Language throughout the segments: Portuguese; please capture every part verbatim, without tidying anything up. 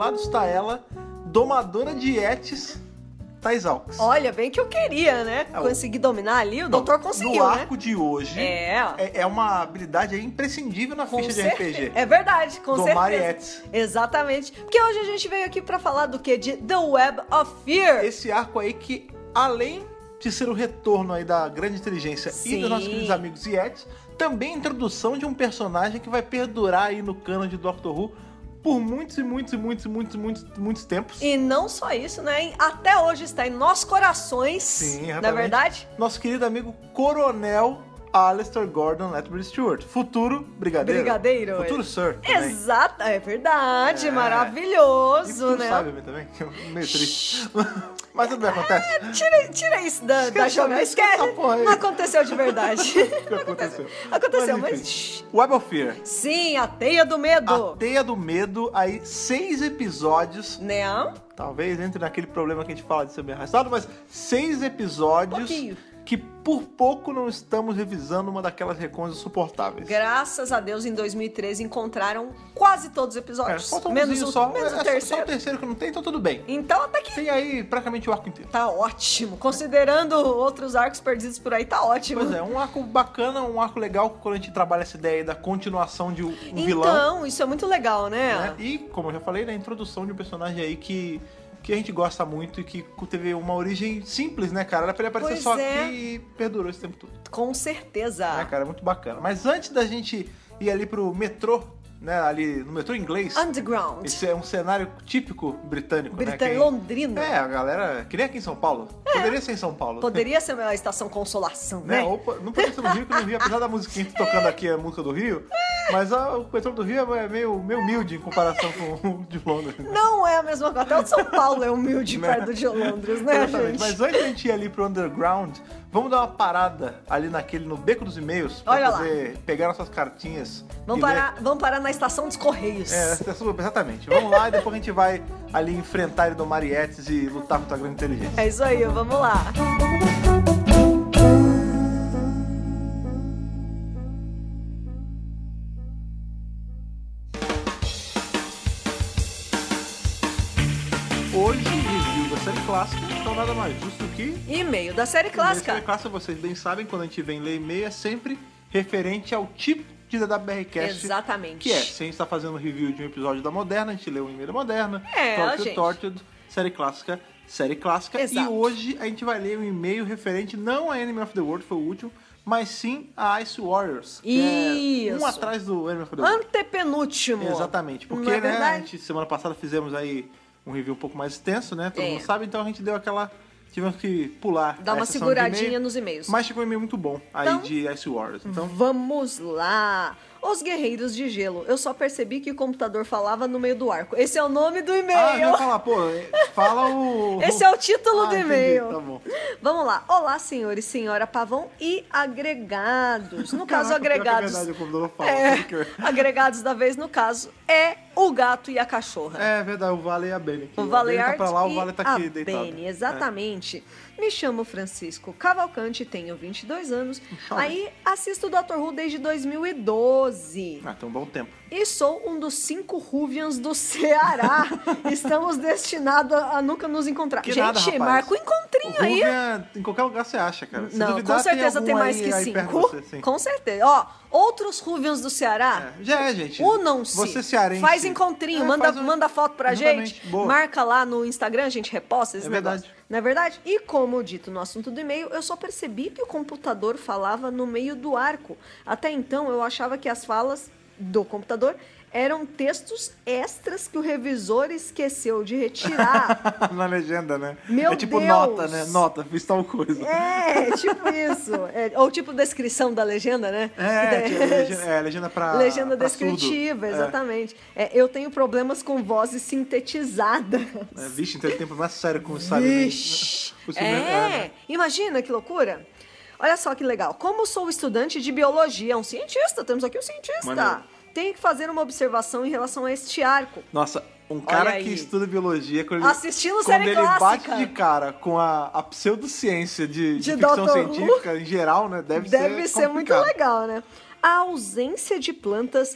lado está ela, domadora de Etes, Thais Alves. Olha, bem que eu queria, né? É, Conseguir dominar ali, o Não, doutor conseguiu, no né? arco de hoje, É. é, é uma habilidade aí imprescindível na Com ficha de cer- R P G. É verdade, com Domar certeza. Etes. Exatamente. Porque hoje a gente veio aqui pra falar do quê? De The Web of Fear. Esse arco aí que, além de ser o retorno aí da grande inteligência Sim. e dos nossos queridos amigos Yetis, também a introdução de um personagem que vai perdurar aí no canon de Doctor Who por muitos e muitos e muitos e muitos, muitos, muitos tempos. E não só isso, né? Até hoje está em nossos corações. Sim, Não é exatamente. verdade? Nosso querido amigo Coronel Alistair Gordon Lethbridge Stewart. Futuro brigadeiro. Brigadeiro, Futuro é. Sir também. Exato, é verdade, É. maravilhoso, E futuro né? Sábio também, que é meio triste. Mas tudo bem, acontece. Tira, tira isso da, da Esquece, jogada. esquece Esquece. essa porra aí. Não aconteceu de verdade. O que aconteceu? Aconteceu, Mas, mas. enfim. shh. Web of Fear. Sim, a teia do medo. A Teia do Medo, aí seis episódios. Né? Talvez entre naquele problema que a gente fala de ser bem arrastado, mas seis episódios Pouquinho. que por pouco não estamos revisando uma daquelas recons insuportáveis. Graças a Deus, em dois mil e treze encontraram quase todos os É, episódios. falta um menos o, só, menos é o só- terceiro. só o terceiro que não tem, então tudo bem. Então até que Tem aí praticamente o arco inteiro. tá ótimo. Considerando outros arcos perdidos por aí, tá ótimo. Pois é, um arco bacana, um arco legal quando a gente trabalha essa ideia aí da continuação de um um vilão. Então, isso é muito legal, né? Né? E, como eu já falei, na introdução de um personagem aí que, que a gente gosta muito e que teve uma origem simples, né, cara? Era pra ele aparecer Pois só é. aqui e perdurou esse tempo todo. Com certeza. Né, cara? Muito bacana. Mas antes da gente ir ali pro metrô, né, ali no metrô inglês, Underground. esse é um cenário típico britânico, Britânico, né? Quem- Londrina. É, a galera, que nem aqui em São Paulo. Poderia ser em São Paulo. Poderia ser a estação Consolação, né? Né? Ou po- não poderia ser no Rio, que no Rio, apesar da musiquinha que tá tocando aqui, é a música do Rio, mas a- o metrô do Rio é meio, meio humilde em comparação com o de Londres. né? Não é a mesma coisa. Até o de São Paulo é humilde Né? perto de Londres, né, Exatamente. gente? Mas antes de a gente ir ali pro underground, vamos dar uma parada ali naquele, no beco dos e-mails, pra Olha lá. poder pegar nossas cartinhas. Vamos e ler. parar, vamos parar na estação dos Correios. É, exatamente. Vamos lá e depois a gente vai ali enfrentar e do Marietes e lutar contra a grande inteligência. É isso aí, vamos lá. Hoje, review da série clássica, então nada mais justo que... E-mail da série Na clássica. série clássica, vocês bem sabem, quando a gente vem ler e-mail, é sempre referente ao tipo de D W B R Cast. Exatamente. Que é, se a gente está fazendo review de um episódio da Moderna, a gente lê um e-mail da Moderna, É, Tortured, gente. Tortured, série clássica, série clássica. Exato. E hoje a gente vai ler um e-mail referente não a Enemy of the World, foi o último, mas sim a Ice Warriors. Que é um Isso. atrás do Enemy of the World. Antepenúltimo. Exatamente, porque Não é né, a verdade? gente, semana passada fizemos aí um review um pouco mais extenso, né? Todo É. mundo sabe, então a gente deu aquela... Tivemos que pular. Dá a uma sessão de seguradinha e-mail, nos e-mails. Mas chegou um e-mail muito bom aí Então- de Ice Warriors. Então, Vamos lá. Os Guerreiros de Gelo. Eu só percebi que o computador falava no meio do arco. Esse é o nome do ah, eu e-mail. ia falar, pô, fala o... Esse é o título Ah, do entendi, e-mail. Tá bom. Vamos lá. Olá, senhores, senhora Pavão e agregados. No caso, Caraca, pior que é agregados. verdade, o computador fala, É, tudo que- agregados da vez, no caso, é o gato e a cachorra. É verdade, o Vale e a Bene. O Bene Valeart tá pra lá, o e Vale tá a aqui deitado. Bene, exatamente. Me chamo Francisco Cavalcante, tenho vinte e dois anos. Olha. Aí assisto o doutor Who desde dois mil e doze. Ah, tem um bom tempo. E sou um dos cinco Ruvians do Ceará. Estamos destinados a nunca nos encontrar. Que Gente, nada, rapaz. marca o encontrinho aí. Rúvia, em qualquer lugar você acha, cara. Se Não, duvidar, com certeza tem, algum mais aí- que aí perto de cinco. você, sim. Com certeza. Ó, outros Ruvians do Ceará. É, já é, gente. Unam-se. Você cearense. Faz encontrinho, É, manda, faz um- manda foto pra Exatamente, gente. boa. Marca lá no Instagram, a gente reposta esse É negócio. verdade. Não é verdade? E como dito no assunto do e-mail, eu só percebi que o computador falava no meio do arco. Até então, eu achava que as falas do computador eram textos extras que o revisor esqueceu de retirar. Na legenda, né? Meu é tipo Deus. nota, né? Nota, fiz tal coisa. É, tipo isso. É, ou tipo descrição da legenda, né? É, Que daí- tipo, legenda, é, legenda pra Legenda pra descritiva, surdo. exatamente. É, eu tenho problemas com vozes sintetizadas. É, é, vixe, então ele tem problema sério com o Silent Vixe. O Silent- É, né? imagina que loucura. Olha só que legal. Como sou estudante de biologia, um cientista, temos aqui um cientista. Maneiro. Tenho que fazer uma observação em relação a este arco. Nossa, um cara aí. que estuda biologia, quando ele, Assistindo quando série ele clássica. bate de cara com a, a pseudociência de, de, De ficção doutor Who. científica em geral, né? Deve, Deve ser ser muito complicado. legal, né? a ausência de plantas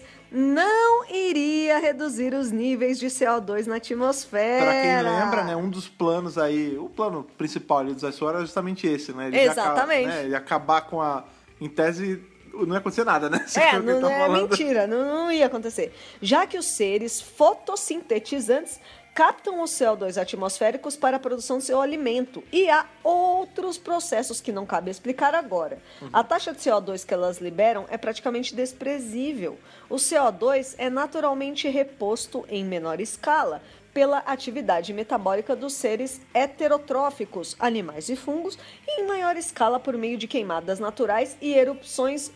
não iria reduzir os níveis de C O dois na atmosfera. Pra quem lembra, né, um dos planos aí, o plano principal ali dos Ice War era justamente esse, né? Ele Exatamente. Ia, né, ele ia acabar com a... Em tese, não ia acontecer nada, né? Se É, for o que não, tá é falando. mentira, não, não ia acontecer. Já que os seres fotossintetizantes captam os C O dois atmosféricos para a produção do seu alimento. E há outros processos que não cabe explicar agora. Uhum. A taxa de C O dois que elas liberam é praticamente desprezível. O C O dois é naturalmente reposto em menor escala pela atividade metabólica dos seres heterotróficos, animais e fungos, e em maior escala por meio de queimadas naturais e erupções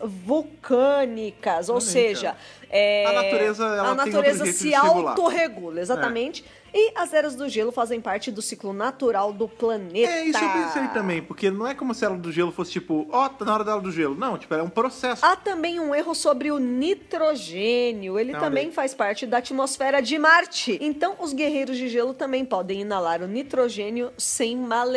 vulcânicas. Ou seja, é, a natureza, ela a natureza tem outro jeito se de se regular. autorregula, exatamente. É. E as eras do gelo fazem parte do ciclo natural do planeta. É, isso eu pensei também, porque não é como se a era do gelo fosse tipo, ó, oh, tá na hora da era do gelo. Não, tipo, é um processo. Há também um erro sobre o nitrogênio. Ele não, também daí. faz parte da atmosfera de Marte. Então, os guerreiros de gelo também podem inalar o nitrogênio sem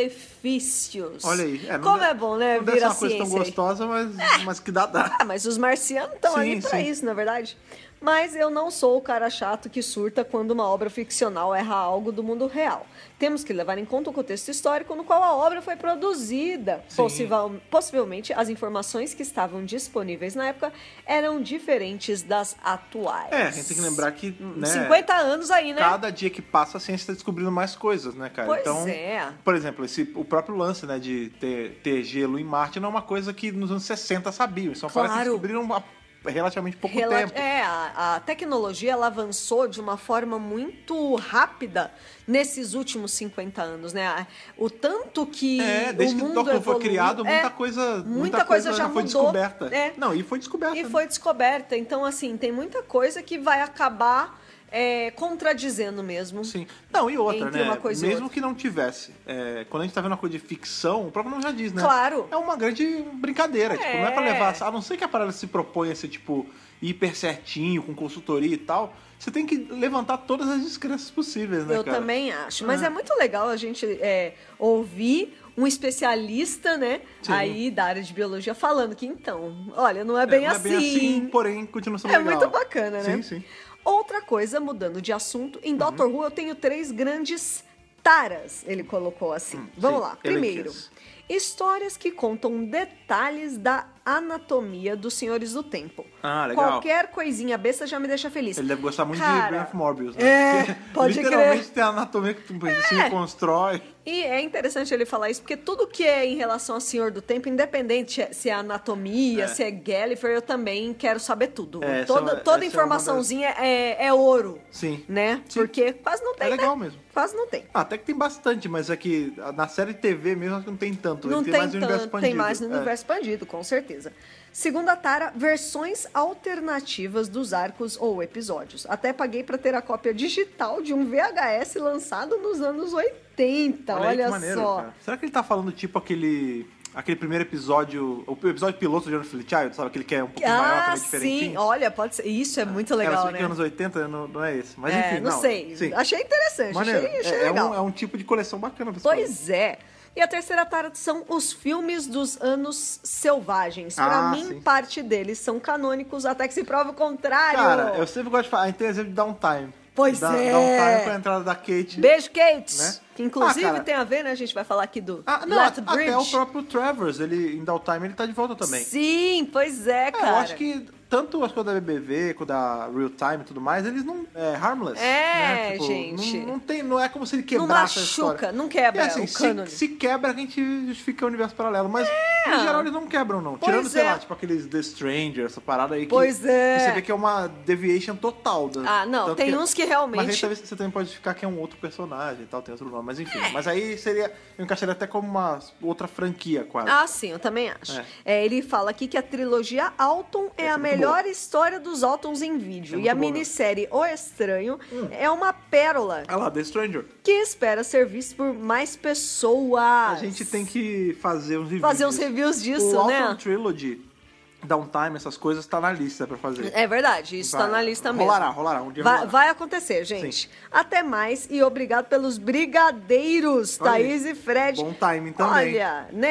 malefícios. Olha aí. É, Como é, é bom, né? Não Vir deve ser a uma coisa tão ciência aí. gostosa, mas, mas que dá, dá. Ah, mas os marcianos estão ali pra sim. isso, na é verdade. Mas eu não sou o cara chato que surta quando uma obra ficcional erra algo do mundo real. Temos que levar em conta o contexto histórico no qual a obra foi produzida. Possivel, possivelmente, as informações que estavam disponíveis na época eram diferentes das atuais. É, a gente tem que lembrar que, né, cinquenta anos aí, né? Cada dia que passa, a ciência está descobrindo mais coisas, né, cara? Pois então, é. Por exemplo, esse, o próprio lance, né, de ter, ter gelo em Marte não é uma coisa que nos anos sessenta sabiam. Isso é uma Claro. parada que descobriram há relativamente pouco Rela- tempo. É, a, a tecnologia ela avançou de uma forma muito rápida nesses últimos cinquenta anos, né? O tanto que É, desde o que o mundo Doctor foi evoluiu, criado, muita é, coisa, muita muita coisa já foi mudou. descoberta. É. Não, e foi descoberta. E né? foi descoberta. Então, assim, tem muita coisa que vai acabar é, contradizendo mesmo. Sim. Não, e outra, Entre né? uma coisa e Mesmo outra. que não tivesse. É, quando a gente tá vendo uma coisa de ficção, o próprio nome já diz, né? Claro. É uma grande brincadeira. Tipo, não é pra É. levar. A não ser que a parada se propõe a ser, tipo, hiper certinho, com consultoria e tal. Você tem que levantar todas as descrenças possíveis, né, Eu cara? também acho. Mas É. é muito legal a gente é, ouvir um especialista, né, Sim. aí da área de biologia falando que, então, olha, não é bem, não assim. é bem assim, porém, continua sendo É legal. muito bacana, né? Sim, sim. Outra coisa, mudando de assunto, em Uhum. doutor Who eu tenho três grandes taras, ele colocou assim. Hum, Vamos sim, lá. Primeiro, elenquias. histórias que contam detalhes da anatomia dos Senhores do Tempo. Ah, legal. Qualquer coisinha besta já me deixa feliz. Ele deve gostar muito Cara, de Brain of Morbius, né? é, Porque pode literalmente crer. tem a anatomia que tu se É. reconstrói. E é interessante ele falar isso, porque tudo que é em relação ao Senhor do Tempo, independente se é anatomia, É. se é Gallifrey, eu também quero saber tudo. É, essa toda é uma- toda essa é informaçãozinha é, é ouro, Sim. né? Sim. Porque quase não tem, É legal né? mesmo. Quase não tem. Ah, até que tem bastante, mas é que na série T V mesmo acho que não tem tanto. Não tem, tem mais no universo tanto, expandido. tem mais no É. universo expandido, com certeza. Segunda tara, versões alternativas dos arcos ou episódios. Até paguei pra ter a cópia digital de um V H S lançado nos anos oitenta, Olha, olha, aí que maneiro, só. cara. Será que ele tá falando tipo aquele aquele primeiro episódio, o episódio piloto de Jonathan Child, sabe? Aquele que é um pouquinho maior, Ah, também sim, diferentinho? olha, pode ser. Isso é muito legal, Cara, se bem né? que anos oitenta não, não é esse. Mas É, enfim, não, sei. Sim. Achei interessante, Maneiro. achei, achei é, é legal. um, é um tipo de coleção bacana. pra se fazer. Pois é. E a terceira tara são os filmes dos anos selvagens. Pra Ah, mim, sim. parte deles são canônicos até que se prove o contrário. Cara, eu sempre gosto de falar, a gente tem exemplo de Downtime. Pois da, é. Downtime com a entrada da Kate. Beijo, Kate! Né? Que inclusive Ah, cara. tem a ver, né? A gente vai falar aqui do Ah, não, Lethbridge. até o próprio Travers, ele, em Downtime, ele tá de volta também. Sim, pois é, É, cara. eu acho que tanto as coisas da B B V quanto da Real Time e tudo mais, eles não. É harmless. É, né? Tipo, gente. Não, não, tem, não é como se ele Não quebrasse a machuca, história. não quebra E assim, o se, cânone. se quebra, a gente justifica o universo paralelo. Mas, É. em geral, eles não quebram, não. Pois Tirando, sei é. lá, tipo aqueles The Stranger, essa parada aí que, Pois é. que você vê que é uma deviation total. Da, Ah, não, tanto tem que- uns que Mas aí realmente... talvez você também pode justificar que é um outro personagem e tal, tem outro nome. Mas enfim, mas aí seria. Eu encaixaria até como uma outra franquia, quase. Ah, sim, eu também acho. É. É, ele fala aqui que a trilogia Alton é Essa a é muito melhor história dos Altons em vídeo. É e muito a boa, minissérie O Estranho é uma pérola Olha lá, The Stranger. que espera ser vista por mais pessoas. A gente tem que fazer uns reviews. fazer uns disso. reviews disso, o né? Alton Trilogy, Downtime, essas coisas, tá na lista pra fazer. É verdade, isso Vai, tá na lista mesmo. rolará, rolará, um dia vai, rolará. vai acontecer, gente. Sim. Até mais e obrigado pelos brigadeiros, Olha aí, Thaís e Fred. bom timing também. Olha, né?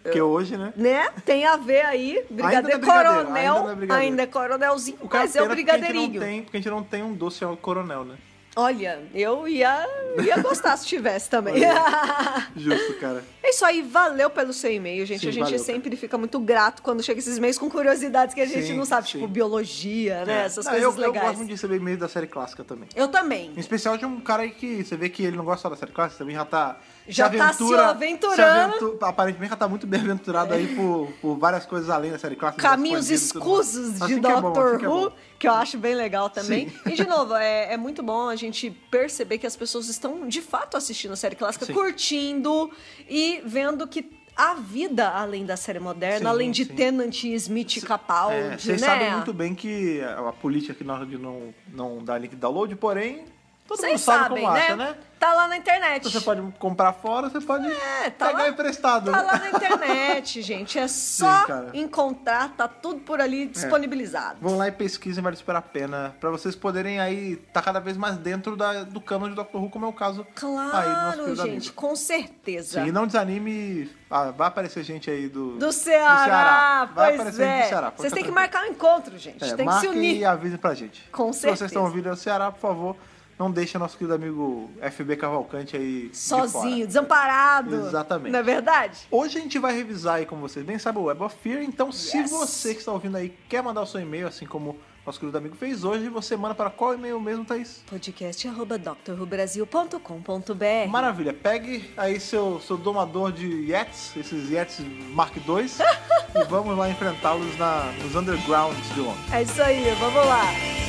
Porque hoje, né? Né? Tem a ver aí, brigadeiro, Ainda não é brigadeiro, coronel, ainda não é brigadeiro. ainda é coronelzinho, O cara mas é o pena porque a gente brigadeirinho. não tem, porque a gente não tem um doce ao coronel, né? Olha, eu ia, ia gostar se tivesse também. Justo, cara. É isso aí, valeu pelo seu e-mail, gente. Sim, a gente valeu, sempre fica muito grato quando chega esses e-mails com curiosidades que a gente Sim, não sabe, sim. tipo biologia, né? É. Essas Não, coisas eu, eu legais. gosto muito de receber e-mail da série clássica também. Eu também. Em especial de um cara aí que você vê que ele não gosta só da série clássica, também já tá... Já se tá se aventura- aventurando. se aventu- aparentemente já tá muito bem aventurado aí por, por várias coisas além da série clássica. Caminhos das escondidas e tudo mais. escusos Assim de que é bom, Doctor assim que é Who, bom. que eu acho bem legal também. Sim. E, de novo, é, é muito bom a gente perceber que as pessoas estão, de fato, assistindo a série clássica, Sim. curtindo e vendo que há vida além da série moderna, Sim, além de sim. Tennant, Smith e Capaldi, É, vocês né? sabem muito bem que a, a política aqui na hora de não, não dar link de download, porém, todo mundo Vocês sabe sabem, como né? acha, né? Tá lá na internet. Então você pode comprar fora, você pode É, tá pegar lá- emprestado. Tá lá na internet, gente. É só Sim, cara. encontrar, tá tudo por ali disponibilizado. Vão lá e pesquisem, vale super a pena. Pra vocês poderem aí estar cada vez mais dentro da, do cano de Doctor Who, como é o caso aí do nosso Claro, querido gente, amigo. com certeza. Sim, e não desanime, ah, vai aparecer gente aí do, Do Ceará, Ceará. Vai pois aparecer gente é. do Ceará, pode Vocês ficar têm que tranquilo. marcar um encontro, gente. É, Tem que se marquem unir. e avisem pra gente. Com Se certeza. vocês estão ouvindo o Ceará, por favor, não deixem nosso querido amigo F B Cavalcante aí de Sozinho, fora. desamparado. Exatamente. Não é verdade? Hoje a gente vai revisar aí, como vocês bem sabem, o Web of Fear. Então, se Yes. você que está ouvindo aí quer mandar o seu e-mail, assim como nosso querido amigo fez hoje, você manda para qual e-mail mesmo, Thaís? podcast arroba doctor who brasil ponto com ponto b r. Maravilha. Pegue aí seu, seu domador de Yetis, esses Yetis Mark dois, e vamos lá enfrentá-los na, nos undergrounds de Londres. É isso aí, vamos lá.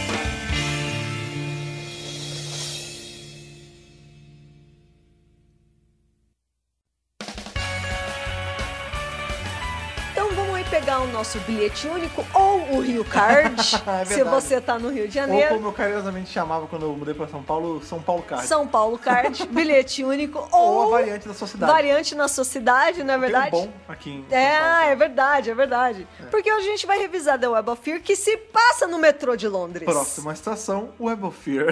Então vamos aí pegar o nosso bilhete único ou o Rio Card, É se verdade. você tá no Rio de Ou Janeiro. como eu carinhosamente chamava quando eu mudei para São Paulo, São Paulo Card. São Paulo Card, bilhete único Ou ou, a variante da sua cidade. variante na sua cidade, não é verdade? Tem um bom aqui em São É, Paulo. é verdade, é verdade. Porque hoje a gente vai revisar The Web of Fear, que se passa no metrô de Londres. Próxima estação, Web of Fear.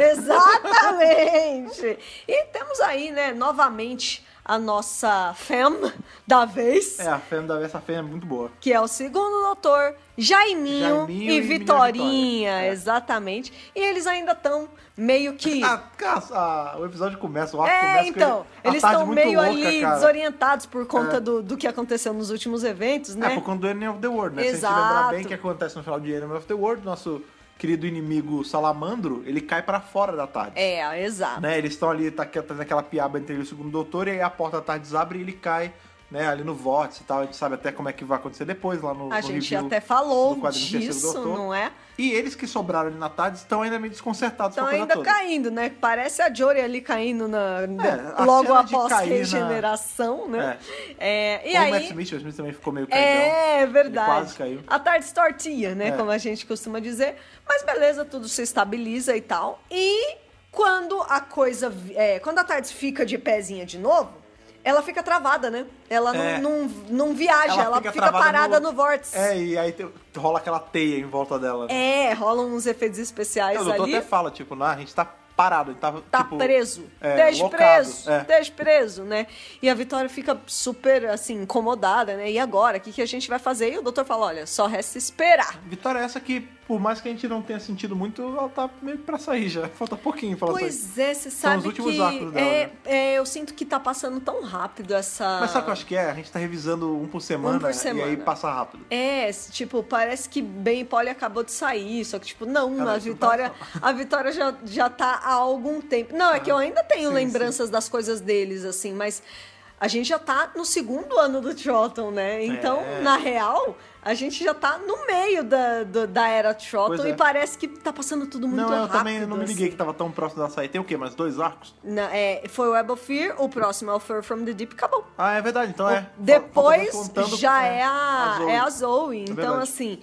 Exatamente! E temos aí, né, novamente a nossa femme da vez, É, a fêmea da essa fêmea é muito boa. que é o segundo doutor, Jaiminho, Jaiminho e, e menina Vitorinha, Vitória. É. exatamente. E eles ainda estão meio que... A- a- a- o episódio começa, o arco É, começa então, com a eles tarde estão muito meio louca, ali cara. desorientados por conta É. do, do que aconteceu nos últimos eventos, né? É, por conta do Enemy of the World, né? Se a gente Exato. lembrar bem o que acontece no final de Enemy of the World, nosso querido inimigo Salamandro, ele cai pra fora da tarde. É, exato. Né? Eles estão ali, tá tá naquela piaba entre ele e o segundo doutor, e aí a porta da tarde abre e ele cai, né, ali no vórtice e tal. A gente sabe até como é que vai acontecer depois, lá no A no gente review até falou do quadrinho Terceiro disso, Doutor. não é? E eles que sobraram ali na tarde estão ainda meio desconcertados Estão com a coisa ainda toda. caindo, né? Parece a Jory ali caindo na, a logo cena de após cair na- regeneração, né? É, e Ou o aí... Matt Smith, o Smith também ficou meio caidão. É verdade. Ele quase caiu. A tarde tortinha, né? É. Como a gente costuma dizer. Mas beleza, tudo se estabiliza e tal. E quando a coisa. vi- é, quando a tarde fica de pezinha de novo, ela fica travada, né? Ela não, É. não, não viaja, ela, fica, travada parada no, vórtice. É, e aí te- rola aquela teia em volta dela. né? É, rolam uns efeitos especiais o doutor ali. até fala, tipo, não, a gente tá parado, ele tava, Tá tipo... preso. é, Deixe locado, preso. é. Deixe preso, né? E a Vitória fica super, assim, incomodada, né? E agora? O que, que a gente vai fazer? E o doutor fala, olha, só resta esperar. Vitória é essa que, por mais que a gente não tenha sentido muito, ela tá meio que pra sair já. Falta pouquinho pra ela sair. Pois é, você São os sabe últimos que atos dela, é, né? é, eu sinto que tá passando tão rápido essa... Mas sabe o que eu acho que é? A gente tá revisando um por semana, Um por e semana. aí passa rápido. É, tipo, parece que Ben e Polly acabou de sair, só que, tipo, não, Cara, a isso não Vitória, tá- a Vitória já, já tá há algum tempo. Não, é que eu ainda tenho Sim, lembranças das coisas deles, assim, mas a gente já tá no segundo ano do Troughton, né? Então, É. na real, a gente já tá no meio da, do- da era Troughton Pois é. e parece que tá passando tudo muito não, eu rápido. também não me liguei assim. que tava tão próximo da sair. Tem o quê? Mais dois arcos? Na- é, foi o Web of Fear, o próximo é o Fur from the Deep, acabou. Ah, é verdade, então é. Depois Falta- falta- já é, é a, Zoe. é a Zoe. Então, verdade. assim,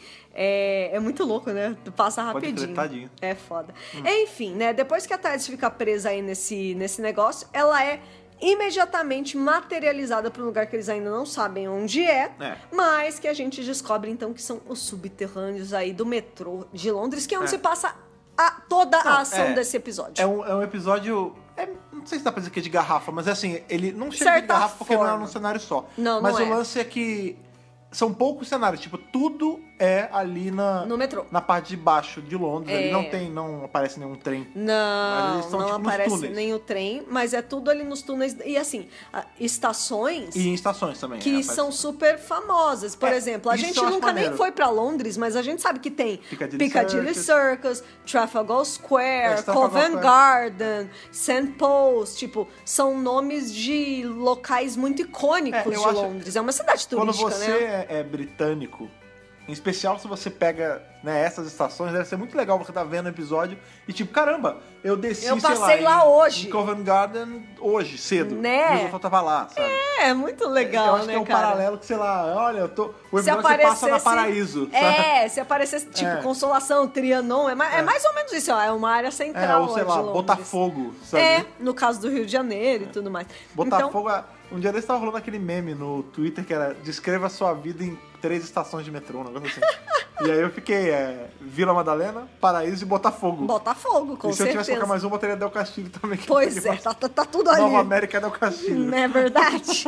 é, é muito louco, né? Passa Pode crer, rapidinho. tadinho. É foda. Enfim, né? Depois que a Tardes fica presa aí nesse, nesse negócio, ela é imediatamente materializada para um lugar que eles ainda não sabem onde é, É. mas que a gente descobre então que são os subterrâneos aí do metrô de Londres, que é onde É. se passa a, toda Não, a ação é- desse episódio. É um, é um episódio É, não sei se dá pra dizer que é de garrafa, mas assim, ele não chega Certa de garrafa porque não é forma. num cenário só. Não, mas não o é. lance é que são poucos cenários, tipo, tudo é ali na, No metrô. na parte de baixo de Londres. É. Ali não tem, não aparece nenhum trem. Mas Não, eles estão, não tipo, nos aparece túneis. nem o trem, mas é tudo ali nos túneis. E assim, a- estações E em estações também. que é, aparece. são super famosas. Por É, exemplo, a isso gente eu acho nunca nem maneiro. foi pra Londres, mas a gente sabe que tem Piccadilly Piccadilly Circus, Trafalgar Square, É, Trafalgar Covent Square. Garden, Saint Paul's, tipo, são nomes de locais muito icônicos É, eu de acho- Londres. É uma cidade Quando turística, você né? é, é britânico, em especial se você pega, né, essas estações, deve ser muito legal você tá vendo o episódio e tipo, caramba, eu desci, Eu sei passei lá, lá em, hoje. em Covent Garden hoje, cedo. Né? E o pessoal tava lá, sabe? É, muito legal, eu acho né, que é um cara? paralelo que, sei lá, olha, eu tô. O Se episódio que você passa na aparecesse- Paraíso. sabe? É, se aparecesse, tipo, É. Consolação, Trianon, é, ma- é É. mais ou menos isso, ó, é uma área É, central ou sei lá lá, de Londres. Botafogo, sabe? É, no caso do Rio de Janeiro e tudo mais. Então, Botafogo, um dia desse tava rolando aquele meme no Twitter que era descreva a sua vida em três estações de metrô, um negócio assim. E aí eu fiquei é, Vila Madalena, Paraíso e Botafogo. Botafogo, com e se eu tivesse certeza. colocar mais um, eu botaria Del Castilho também. que Pois eu é, gosto. tá, tá- tá tudo ali. Nova América Del Castilho. Não é verdade?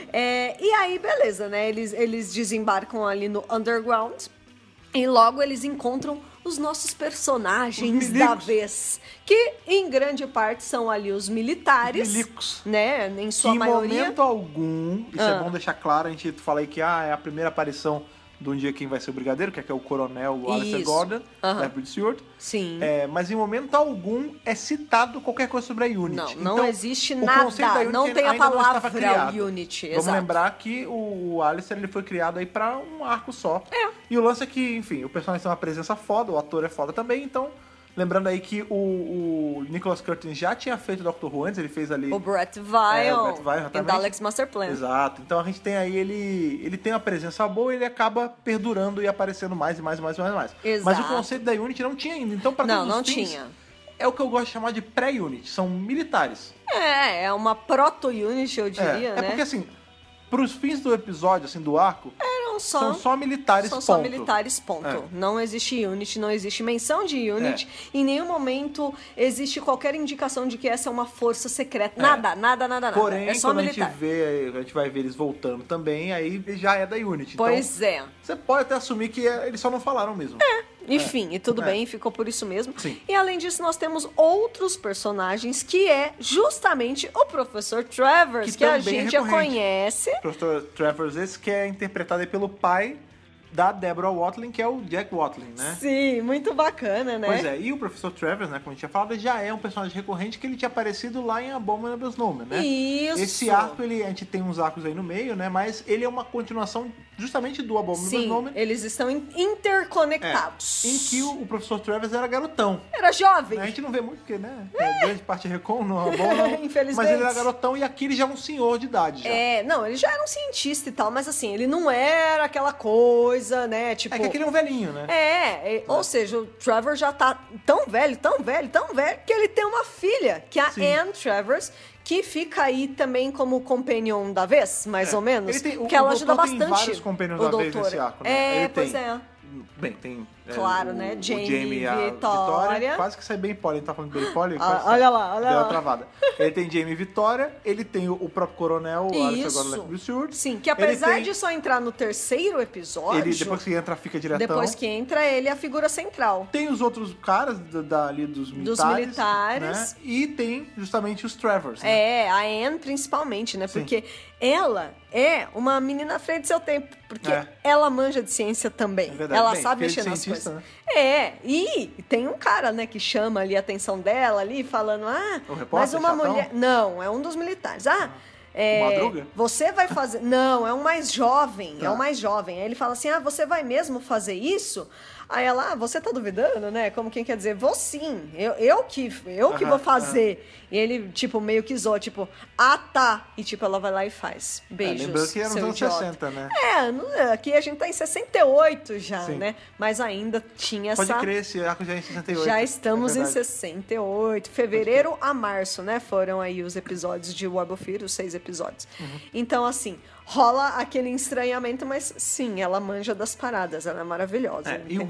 É, e aí, beleza, né? Eles, eles desembarcam ali no Underground e logo eles encontram os nossos personagens Os da milicos. vez. Que, em grande parte, são ali os militares. Milicos. Né? Em Que sua em maioria. momento algum, isso Ah. é bom deixar claro, a gente falei que ah, é a primeira aparição de um dia quem vai ser o brigadeiro, que é, que é o coronel o Alistair Isso. Gordon, Aham. da Bridge Stewart. Sim. É, mas em momento algum é citado qualquer coisa sobre a Unity. Não, Então, não existe o conceito da nada. Unity Não tem a ainda não estava palavra criado. Unity. Vamos Exato. lembrar que o Alistair ele foi criado aí pra um arco só. É. E o lance é que, enfim, o personagem tem uma presença foda, o ator é foda também, então... Lembrando aí que o, o Nicholas Curtis já tinha feito Doctor Who antes, ele fez ali... O Brett É, Vile o Brett Vile, em exatamente. Daleks Master Plan. Exato. Então a gente tem aí, ele, ele tem uma presença boa e ele acaba perdurando e aparecendo mais e mais e mais e mais e mais. Exato. Mas o conceito da Unity não tinha ainda. Então, pra Não, todos não os fins, tinha. é o que eu gosto de chamar de pré-Unity. São militares. É, é uma proto-unit, eu É, diria, é né? porque assim, pros fins do episódio, assim, do arco, Eram só, são só militares, são ponto. só militares, ponto. É. Não existe unit, não existe menção de unit. É. Em nenhum momento existe qualquer indicação de que essa é uma força secreta. É. Nada, nada, nada, nada. Porém, é só quando militar. a gente vê, a gente vai ver eles voltando também, aí já é da Unity. Pois então, é. você pode até assumir que é- eles só não falaram mesmo. Enfim, e tudo É. bem, ficou por isso mesmo. Sim. E além disso, nós temos outros personagens que é justamente o professor Travers, Que que, a também é gente já recorrente. conhece. O professor Travers, esse que é interpretado aí pelo pai da Deborah Watling, que é o Jack Watling, né? Sim, muito bacana, né? Pois é, e o professor Travers, né, como a gente tinha falado, já é um personagem recorrente que ele tinha aparecido lá em Abominable Snowman, né? Isso. Esse arco, ele, a gente tem uns arcos aí no meio, né? Mas ele é uma continuação justamente do Abominable Sim, Snowman. eles estão in- É, interconectados. em que o, o professor Travers era garotão. Era jovem. Né? A gente não vê muito, porque, né? É. Grande parte é Recon, não é bom, não. Infelizmente. Mas ele era garotão e aqui ele já é um senhor de idade. Já. É, não, ele já era um cientista e tal, mas assim, ele não era aquela coisa, né? Tipo. É que aquele é um velhinho, né? É, é, ou seja, o Trevor já tá tão velho, tão velho, tão velho, que ele tem uma filha, que é a Sim. Anne Travers, que fica aí também como companion da vez, mais É. ou menos. Ele tem- o- que ela o ajuda doutor tem bastante. vários companions o da vez doutor. nesse arco, né? É, Ele pois tem- é. Bem, tem. é, Claro, o- né? o Jamie, Jamie e a Vitória. Quase que sai bem Polly, ele tá falando bem Polly. Ah, quase olha sai. lá, olha Deu lá. uma travada. Ele tem Jamie e Vitória, ele tem o, o próprio coronel, o Alistair Isso. Gordon Stewart. Sim, que apesar tem- de só entrar no terceiro episódio, Ele, depois que entra, fica diretão. depois que entra, ele é a figura central. Tem os outros caras da, da- ali dos militares. militares. Né? E tem justamente os Travers. Né? É, a Anne principalmente, né? Sim. Porque ela é uma menina à frente do seu tempo. Porque É. ela manja de ciência também. É verdade. Ela Bem, sabe fez mexer nas cientista, coisas. É, e tem um cara, né, que chama ali a atenção dela ali, falando, ah, O repórter, mas uma chatão? mulher... Não, é um dos militares. Ah, é, Madruga? você vai fazer... Não, é um mais jovem, é Tá. o mais jovem. Aí ele fala assim, ah, você vai mesmo fazer isso? Aí ela, ah, você tá duvidando, né? Como quem quer dizer, vou sim, eu, eu que, eu que Aham, vou fazer. E ele, tipo, meio que zoa, tipo, ah, tá. E, tipo, ela vai lá e faz. É, Beijos, lembrando que era nos seu anos idiota. sessenta, né? É, não- aqui a gente tá em sessenta e oito já, Sim. né? Mas ainda tinha Pode essa... crer, esse arco já é em sessenta e oito. Já estamos é em verdade. sessenta e oito. Fevereiro a março, né? Foram aí os episódios de Web of Fear, os seis episódios. Uhum. Então, assim, rola aquele estranhamento, mas sim, ela manja das paradas, ela é maravilhosa. É, e entendeu? o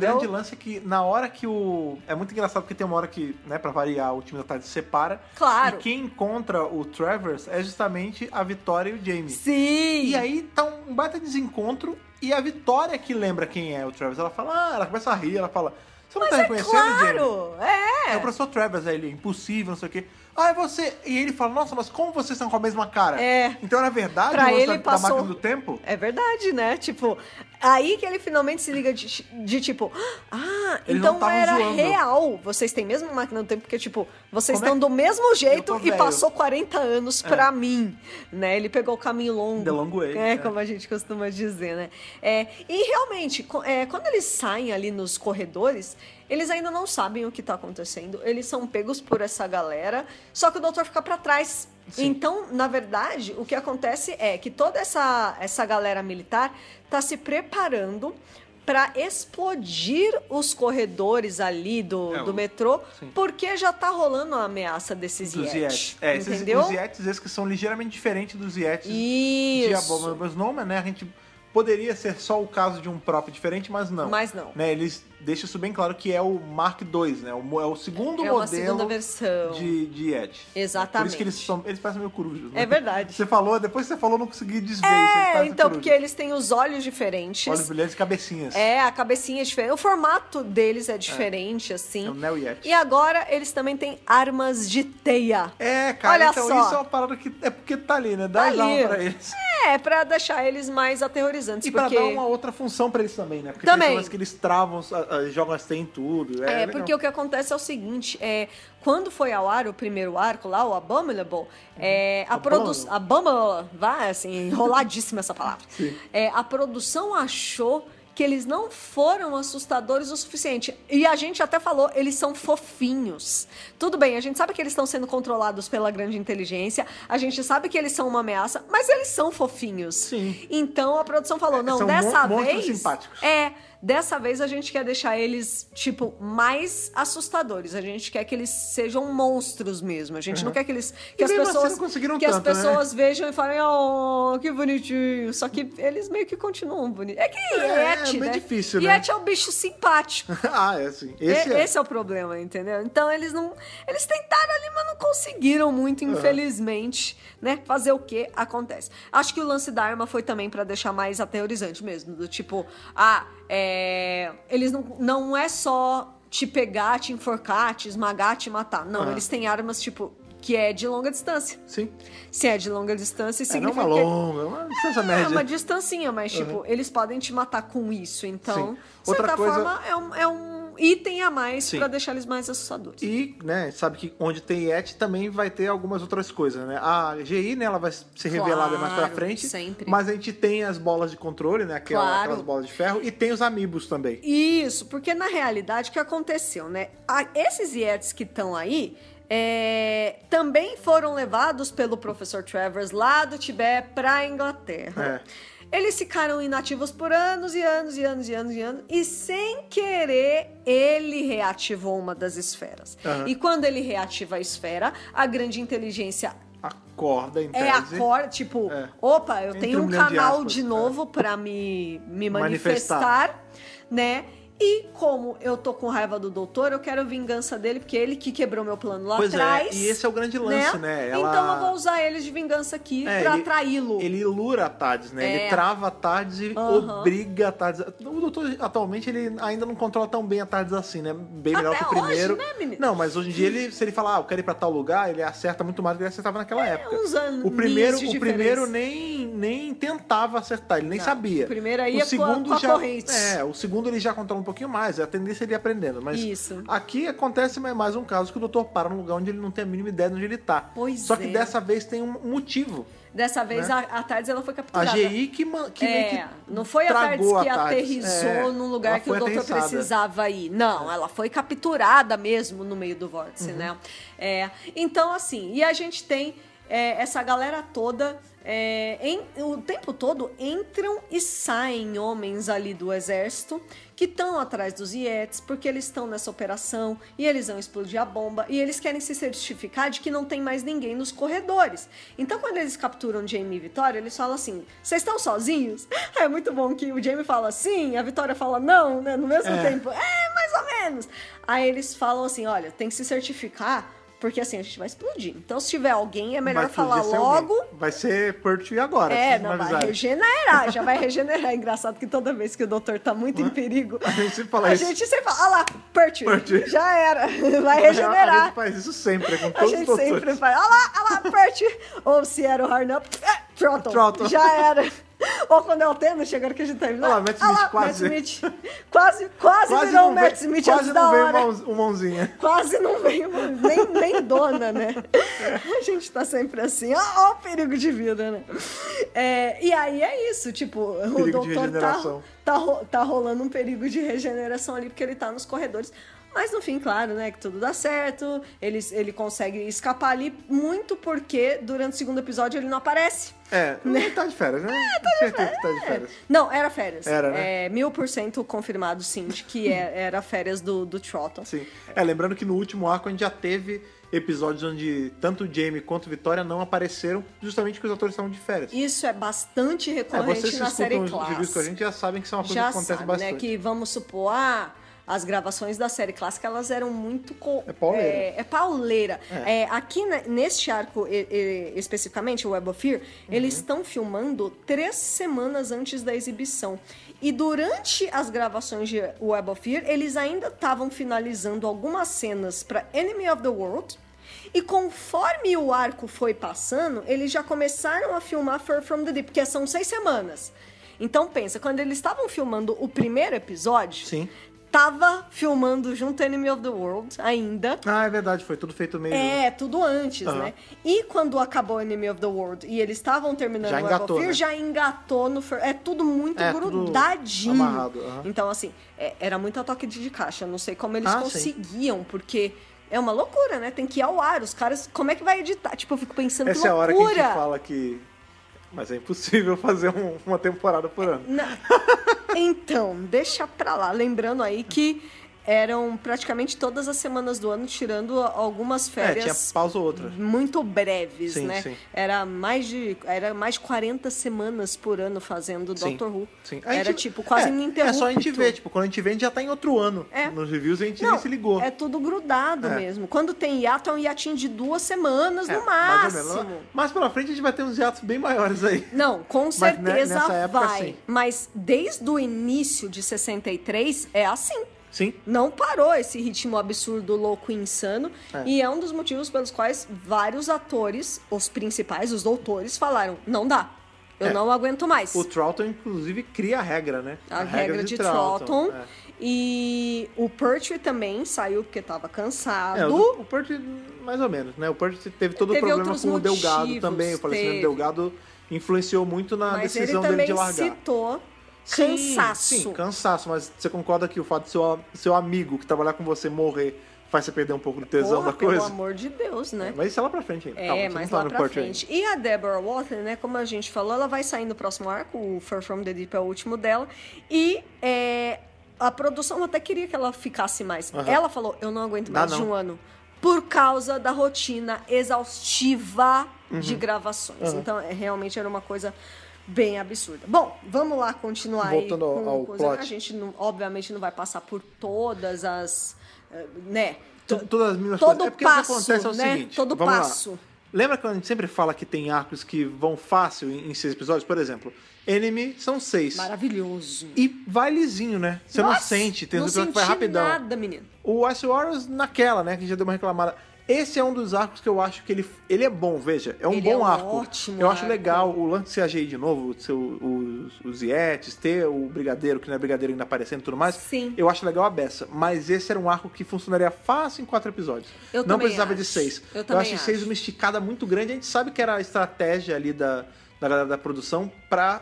grande lance é que na hora que o... É muito engraçado porque tem uma hora que, né, pra variar, o time da tarde se separa. Claro. E quem encontra o Travers é justamente a Vitória e o Jamie. Sim! E aí tá um baita desencontro e a Vitória que lembra quem é o Travers. Ela fala, ah, ela começa a rir, ela fala... Você não Mas tá é reconhecendo, claro, Jamie? é. É o professor Travers, aí ele é impossível, não sei o quê. Ah, é você. E ele fala, nossa, mas como vocês estão com a mesma cara? É. Então era verdade Pra o lance ele da, passou- da máquina do tempo? É verdade, né? Tipo, aí que ele finalmente se liga de, de tipo, ah, Eles não então tavam era zoando. real. Vocês têm mesmo máquina do tempo, porque, tipo, vocês Como é estão do mesmo jeito tô e velho. passou quarenta anos pra mim, né? Ele pegou o caminho longo. The long way, É, é. como a gente costuma dizer, né? É, e realmente, co- é, quando eles saem ali nos corredores, eles ainda não sabem o que tá acontecendo. Eles são pegos por essa galera, só que o doutor fica pra trás. Sim. Então, na verdade, o que acontece é que toda essa, essa galera militar tá se preparando para explodir os corredores ali do, É, do o- metrô, sim. porque já tá rolando a ameaça desses Dos Yeti. Yetis. É, esses, Entendeu? os Yetis, esses que são ligeiramente diferentes dos Yetis de Isso. Abominable Snowman, né? A gente poderia ser só o caso de um próprio diferente, mas não. Mas não. Né? Eles deixam isso bem claro que é o Mark dois, né? O mo- É o segundo É uma modelo segunda versão. de, de Yeti. Exatamente. Por isso que eles são. Eles parecem meio corujas, né? É verdade. Você falou, depois que você falou, eu não consegui desver isso. Eles É, parecem então, corujas. porque eles têm os olhos diferentes. Olhos brilhantes e cabecinhas. É, a cabecinha é diferente. O formato deles é diferente, assim. É o Neo Yeti. E agora eles também têm armas de teia. É, cara, Olha então só. isso é uma parada que é porque tá ali, né? Dá Tá as ali. armas pra eles. É, pra deixar eles mais aterrorizantes. E pra porque... dar uma outra função pra eles também, né? Porque Também. tem lance que eles travam, a- a- jogam as teias em tudo. É, É, legal. porque o que acontece é o seguinte, é, quando foi ao ar o primeiro arco lá, o Abominable, é, a produção... Abominable, vai, assim, enroladíssima essa palavra. Sim. É, a produção achou que eles não foram assustadores o suficiente. E a gente até falou, eles são fofinhos. Tudo bem, a gente sabe que eles estão sendo controlados pela grande inteligência, a gente sabe que eles são uma ameaça, mas eles são fofinhos. Sim. Então a produção falou, não, são dessa mon- monstros vez... simpáticos. É, dessa vez a gente quer deixar eles, tipo, mais assustadores. A gente quer que eles sejam monstros mesmo. A gente não quer que eles... Que E as mesmo assim pessoas, não conseguiram que as tanto, né? pessoas vejam e falem, oh, que bonitinho. Só que eles meio que continuam bonitos. É que É, Yeti, é meio né? difícil, né? Yeti é um bicho simpático. ah, é assim. E- Esse é. Esse é o problema, entendeu? Então eles não. Eles tentaram ali, mas não conseguiram muito, infelizmente. Né? Fazer o que acontece. Acho que o lance da arma foi também pra deixar mais aterrorizante mesmo. Do tipo, ah, é, eles não. Não é só te pegar, te enforcar, te esmagar, te matar. Não, Ah. eles têm armas, tipo, que é de longa distância. Sim. Se é de longa distância, É, não significa uma que. longa, uma distância É média. uma distancinha, mas, tipo, eles podem te matar com isso. Então, Sim. de Outra certa coisa- forma, é um, é um item a mais Sim. pra deixar eles mais assustadores. E, né, sabe que onde tem Yeti também vai ter algumas outras coisas, né? A G I, né, ela vai ser revelada mais pra Claro, frente. sempre. Mas a gente tem as bolas de controle, né? Aquela- Claro. Aquelas bolas de ferro. E tem os amigos também. Isso, porque na realidade o que aconteceu, né? A- esses Yetis que estão aí é, também foram levados pelo professor Travers lá do Tibete pra Inglaterra. É. Eles ficaram inativos por anos e anos e anos e anos e anos. E sem querer, ele reativou uma das esferas. Aham. E quando ele reativa a esfera, a grande inteligência Acorda, em é a tese. cor, tipo, É. opa, eu Entre tenho um um milhão de canal aspas, de é. novo pra me, me Manifestar. manifestar, né? E como eu tô com raiva do doutor, eu quero vingança dele, porque ele que quebrou meu plano lá Pois é, atrás. e esse é o grande lance, né? Ela- Então eu vou usar eles de vingança aqui É, pra ele- atraí-lo. Ele lura a Tardes, né? É. Ele trava a Tardes e Aham. obriga a Tardes. O doutor, atualmente, ele ainda não controla tão bem a Tardes assim, né? Bem melhor Até que o primeiro. hoje, né, menino? Não, mas hoje em dia, ele, se ele falar, ah, eu quero ir pra tal lugar, ele acerta muito mais do que ele acertava naquela época. uns aninhos O primeiro, de o diferença. primeiro nem, nem tentava acertar, ele nem Não, sabia. o primeiro aí o é com a- segundo com a já, corrente. É, o segundo ele já controla um pouquinho mais, a tendência é ele ir aprendendo. Mas Isso. aqui acontece mais um caso que o doutor para num lugar onde ele não tem a mínima ideia de onde ele tá. Pois Só que é. dessa vez tem um motivo. Dessa vez né? a, a Tardes ela foi A capturada. G I que, man- que meio É, que não foi a Tardes tragou que a Tardes. aterrissou É, num lugar ela que o foi doutor aterrissada. precisava ir. Não, ela foi capturada mesmo no meio do vórtice, Uhum. né? É, então, assim, e a gente tem é, essa galera toda, é, em, o tempo todo, entram e saem homens ali do exército que estão atrás dos Yetis, porque eles estão nessa operação e eles vão explodir a bomba e eles querem se certificar de que não tem mais ninguém nos corredores. Então, quando eles capturam Jamie e Vitória, eles falam assim, vocês estão sozinhos? É muito bom que o Jamie fala sim, a Vitória fala não, né? No mesmo É. tempo. É, mais ou menos. Aí eles falam assim, olha, tem que se certificar, porque assim, a gente vai explodir. Então, se tiver alguém, é melhor Vai falar podia ser logo. alguém. Vai ser Pertwee agora. É, vocês não, vai avisarem. regenerar, já vai regenerar. É engraçado que toda vez que o doutor tá muito em perigo, A gente sempre fala a isso. gente sempre fala, ah lá, Pertwee, Pertwee. já era, vai A regenerar. gente faz isso sempre, com A todos os gente doutores. sempre faz, ah lá, ah lá, Pertwee. Ou se era o Harnup, é, Trotton, Trotton. já era. Ou quando é o Thanos, chegando que a gente tá indo. Olha lá, Matt ah lá, Smith, quase. Matt Smith. Quase, quase, Quase virou não o Matt veio- Smith Quase antes da não veio hora. uma, uma mãozinha. Quase não veio, nem, nem dona, né? A gente tá sempre assim, ó, ó o perigo de vida, né? É, e aí é isso, tipo, o Perigo de doutor tá, regeneração. tá, ro- tá rolando um perigo de regeneração ali, porque ele tá nos corredores. Mas no fim, claro, né, que tudo dá certo, ele, ele consegue escapar ali, muito porque durante o segundo episódio ele não aparece. É, ele tá de férias, né? É, tá de certeza que tá de férias. Não, era férias. Era, né? É, mil por cento confirmado, sim, de que é- era férias do, do Trotton. Sim. É, lembrando que no último arco a gente já teve episódios onde tanto o Jamie quanto o Vitória não apareceram, justamente porque os atores estavam de férias. Isso é bastante É, recorrente vocês que na série escutam os reviews com a clássica. gente já sabem que isso é uma coisa Já que acontece sabe, bastante. né? Que vamos supor, ah, as gravações da série clássica, elas eram muito... co- É pauleira. É, é pauleira. É. É, aqui, né, neste arco, e- e- especificamente, o Web of Fear, Uhum. eles estão filmando três semanas antes da exibição. E durante as gravações de Web of Fear, eles ainda estavam finalizando algumas cenas para Enemy of the World. E conforme o arco foi passando, eles já começaram a filmar Far From the Deep, porque são seis semanas. Então pensa, quando eles estavam filmando o primeiro episódio, Sim. tava filmando junto Enemy of the World ainda. Ah, é verdade, foi tudo feito meio... É, tudo antes, Aham. né? E quando acabou Enemy of the World e eles estavam terminando Já o Web engatou, of Fear, né? já engatou no... Fir- É tudo muito É, tudo grudadinho. amarrado, aham. Então, assim, é- era muito toque de caixa. Não sei como eles Ah, sim. conseguiam, porque... É uma loucura, né? Tem que ir ao ar. Os caras, como é que vai editar? Tipo, eu fico pensando, Essa que é a hora loucura. que a gente fala que... Mas é impossível fazer um- uma temporada por ano. Não. Então, deixa pra lá. Lembrando aí que eram praticamente todas as semanas do ano, tirando algumas É, tinha férias pausa ou outra. muito breves, Sim, né? sim. Era mais de era mais de quarenta semanas por ano fazendo Sim, Doctor Who. sim. A Era gente- tipo quase é, ininterrupto. É só a gente ver, tipo, quando a gente vê, a gente já tá em outro ano. É. Nos reviews a gente Não, nem se ligou. é tudo grudado É. mesmo. Quando tem hiato, é um hiatinho de duas semanas É, no mais ou menos. máximo. Mas pela frente a gente vai ter uns hiatos bem maiores aí. Não, com Mas, né, certeza nessa época, vai. sim. Mas desde o início de sessenta e três é assim. Sim. Não parou esse ritmo absurdo, louco e insano. É. E é um dos motivos pelos quais vários atores, os principais, os doutores, falaram: não dá. Eu É. não aguento mais. O Troughton, inclusive, cria a regra, né? A, regra, de, Troughton. Troughton. É. E o Pertwee também saiu porque tava cansado. É, o, o Pertwee, mais ou menos, né? O Pertwee teve todo Teve o problema outros com o Delgado motivos, também. O falecimento teve. do Delgado influenciou muito na Mas ele decisão dele também de largar. citou Sim, cansaço. Sim, cansaço. Mas você concorda que o fato de seu, seu amigo que trabalhar com você morrer faz você perder um pouco do tesão Porra, da coisa? pelo amor de Deus, né? Mas isso é lá pra frente ainda. É, Calma, você mas não tá lá no pra Pertwee frente. E a Deborah Watley, né, como a gente falou, ela vai sair no próximo arco, o Far From the Deep é o último dela, e é, a produção até queria que ela ficasse mais. Aham. Ela falou, eu não aguento Dá mais não. de um ano, por causa da rotina exaustiva de Uhum. gravações. Aham. Então, é, realmente era uma coisa bem absurda. Bom, vamos lá continuar Voltando aí ao- com ao coisa. plot. A gente, não, obviamente, não vai passar por todas as... eh, né? Tu- Todas as minhas Todo coisas. É porque passo, o que acontece é o né? seguinte. Todo vamos passo. Lá. Lembra quando a gente sempre fala que tem arcos que vão fácil em, em seis episódios? Por exemplo, Enemy são seis. Maravilhoso. E vai lisinho, né? Você não Nossa, sente. Tem não uns episódios que vai senti rapidão. nada, menino. O Ice Warriors naquela, né? Que já deu uma reclamada. Esse é um dos arcos que eu acho que ele, ele é bom, veja. É um Ele bom é um arco. ótimo eu acho arco. legal o lance de C A G I de novo, seu, os, os Yetis, ter o Brigadeiro, que não é Brigadeiro ainda aparecendo e tudo mais. Sim. Eu acho legal a beça. Mas esse era um arco que funcionaria fácil em quatro episódios. Eu não também precisava de acho. seis. Eu Eu, também acho seis acho. uma esticada muito grande. A gente sabe que era a estratégia ali da, da galera da produção pra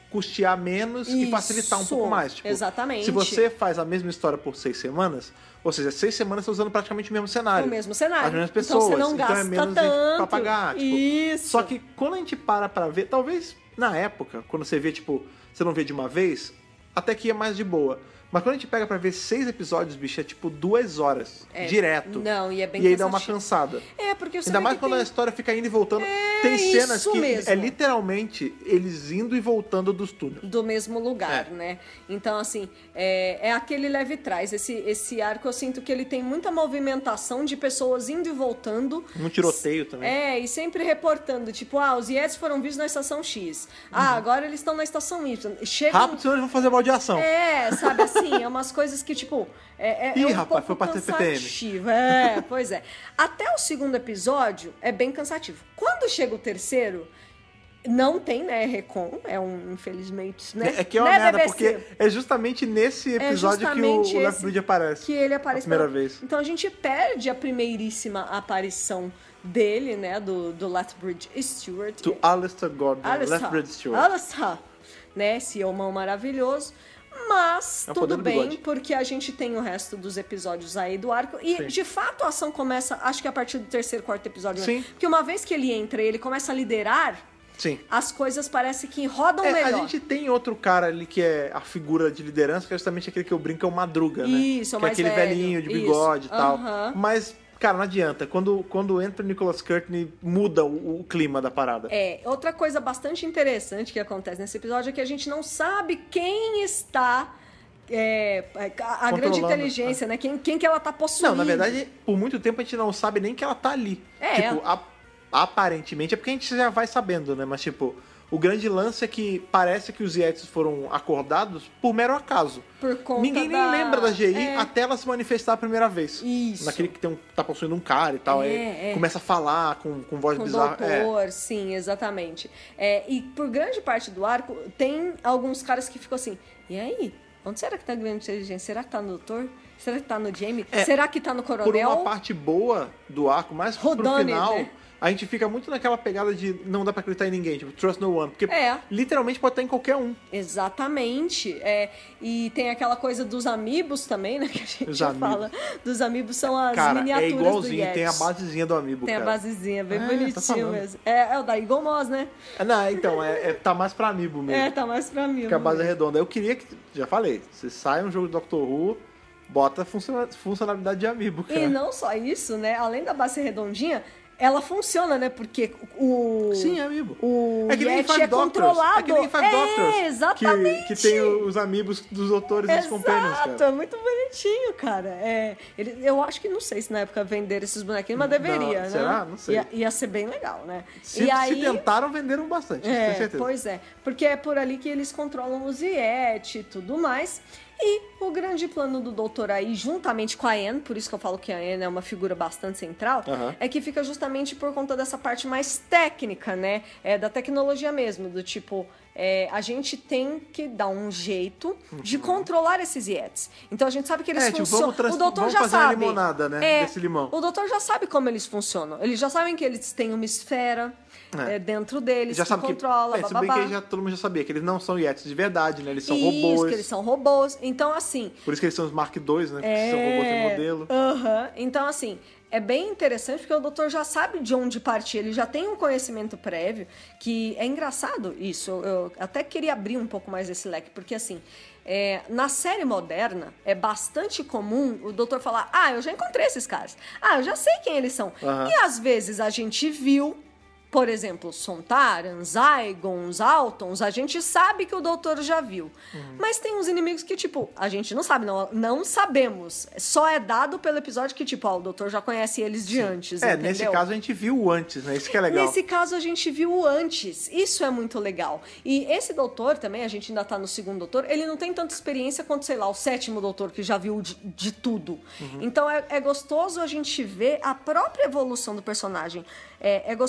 custear menos e facilitar um Isso, pouco mais. Tipo, exatamente. Se você faz a mesma história por seis semanas, ou seja, seis semanas você tá usando praticamente o mesmo cenário. O mesmo cenário. As mesmas pessoas. Então você não então gasta é menos tanto. gente pra pagar. Tipo, Isso. Só que quando a gente para pra ver, talvez na época, quando você vê, tipo, você não vê de uma vez, até que é mais de boa. Mas quando a gente pega pra ver seis episódios, bicho, é tipo duas horas. É. Direto. Não, e é bem E aí dá uma cansativo. cansada. É, porque você Ainda vê mais que quando tem... a história fica indo e voltando. É, tem cenas isso que mesmo. é literalmente eles indo e voltando dos túneis. do mesmo lugar, É. né? Então, assim, é, é aquele leve trás. Esse, esse arco eu sinto que ele tem muita movimentação de pessoas indo e voltando. Um tiroteio também. É, e sempre reportando, tipo, ah, os Yetis foram vistos na estação X. Ah, agora eles estão na estação Y. Chegam... Rápido, senão eles vão fazer baldeação. É, sabe assim, é umas coisas que, tipo, é, é, Ih, é um rapaz, foi pouco pra T P T M. cansativo. É, pois é. Até o segundo episódio é bem cansativo. Quando chega o terceiro, não tem, né, Recon, é um, infelizmente, né? É que é uma né, merda, B B C? porque é justamente nesse episódio que o, justamente o esse Lethbridge aparece. Que ele aparece a primeira pela- vez. Então a gente perde a primeiríssima aparição dele, né, do, do Lethbridge Stewart. To Alistair Gordon, Alistair. Lethbridge Stewart. Alistair, né? Esse homão maravilhoso. Mas É o tudo poder do bem, bigode. porque a gente tem o resto dos episódios aí do arco. E, Sim. de fato, a ação começa, acho que a partir do terceiro, quarto episódio. Sim. Né? Porque uma vez que ele entra e ele começa a liderar, Sim. as coisas parecem que rodam É, melhor. a gente tem outro cara ali que é a figura de liderança, que é justamente aquele que eu brinco, é o Madruga, né? Isso, é o que é mais aquele velho. velhinho de Isso. bigode e tal. Aham. Mas, cara, não adianta. Quando, quando entra o Nicholas Courtney, muda o, o clima da parada. É, outra coisa bastante interessante que acontece nesse episódio é que a gente não sabe quem está... É, a, a grande Controlando. inteligência, né? Quem, quem que ela tá possuindo. Não, na verdade, por muito tempo a gente não sabe nem que ela tá ali. É. Tipo, a- aparentemente, é porque a gente já vai sabendo, né? Mas, tipo, o grande lance é que parece que os Yetis foram acordados por mero acaso. Por conta Ninguém nem da- lembra da G I É. até ela se manifestar a primeira vez. Isso. Naquele que tem um, tá possuindo um cara e tal. É, aí é. começa a falar com, com voz Com o bizarra. É. doutor, sim, exatamente. É, e por grande parte do arco, tem alguns caras que ficam assim, e aí? Onde será que tá a grande inteligência? Será que tá no doutor? Será que tá no Jamie? É, será que tá no coronel? Por uma parte boa do arco, mas pro Rodane, final, né? a gente fica muito naquela pegada de não dá pra acreditar em ninguém, tipo, trust no one. Porque É. literalmente pode estar em qualquer um. Exatamente. É, e tem aquela coisa dos amigos também, né? Que a gente Os amigos. fala. Dos amigos são as Cara, miniaturas é do igualzinho, Yetis. tem a basezinha do amigo, Tem a cara. basezinha, bem É, tá bonitinho falando. mesmo. É, é o da Eagle Moss, né? É, Não, então, é, é- tá mais pra amiibo mesmo. É, tá mais pra mim. Porque a base é redonda. Eu queria que, já falei, você sai um jogo de Doctor Who, bota funciona- funcionalidade de amiibo, cara. E não só isso, né? Além da base redondinha, ela funciona, né? Porque o. Sim, é amiibo. O É que nem Yeti Five é Doctors. controlado. É que nem Five É, Doctors. exatamente. Que, que tem os amigos dos doutores e dos companions, Exato, cara. é muito bonitinho, cara. É, ele, eu acho que não sei se na época venderam esses bonequinhos, mas deveria, Não, né? será? Não sei. Ia, ia ser bem legal, né? Se, e aí, se tentaram, venderam bastante, tenho é, certeza. pois é, porque é por ali que eles controlam os Yeti e tudo mais. E o grande plano do doutor aí, juntamente com a Anne, por isso que eu falo que a Anne é uma figura bastante central, Aham. é que fica justamente por conta dessa parte mais técnica, né? É, da tecnologia mesmo, do tipo, é, a gente tem que dar um jeito de controlar esses Yetis. Então a gente sabe que eles Uhum. É, tipo, funcionam. vamos trans- O doutor vamos já fazer uma sabe. limonada, né, É, desse limão. O doutor já sabe como eles funcionam. Eles já sabem que eles têm uma esfera É. é, dentro deles já que sabe controla, que, é, se bem que bababá. aí já, todo mundo já sabia que eles não são Yetis de verdade, né? Eles são Isso, robôs. que eles são robôs. Então, assim... Por isso que eles são os Mark dois, né? Porque É... são robôs de modelo. Aham. Então, assim, é bem interessante porque o doutor já sabe de onde partir, ele já tem um conhecimento prévio, que é engraçado isso. Eu até queria abrir um pouco mais esse leque, porque, assim, é, na série moderna, é bastante comum o doutor falar: ah, eu já encontrei esses caras. Ah, eu já sei quem eles são. Aham. E, às vezes, a gente viu... Por exemplo, Sontarans, Zygons, Altons, a gente sabe que o doutor já viu. Uhum. Mas tem uns inimigos que, tipo, a gente não sabe, não, não sabemos. Só é dado pelo episódio que, tipo, ó, o doutor já conhece eles de antes, É, entendeu? nesse caso a gente viu o antes, né? Isso que é legal. Nesse caso, a gente viu o antes. Isso é muito legal. E esse doutor também, a gente ainda tá no segundo doutor, ele não tem tanta experiência quanto, sei lá, o sétimo doutor, que já viu de, de tudo. Então, é, é gostoso a gente ver a própria evolução do personagem. É, é gostoso a gente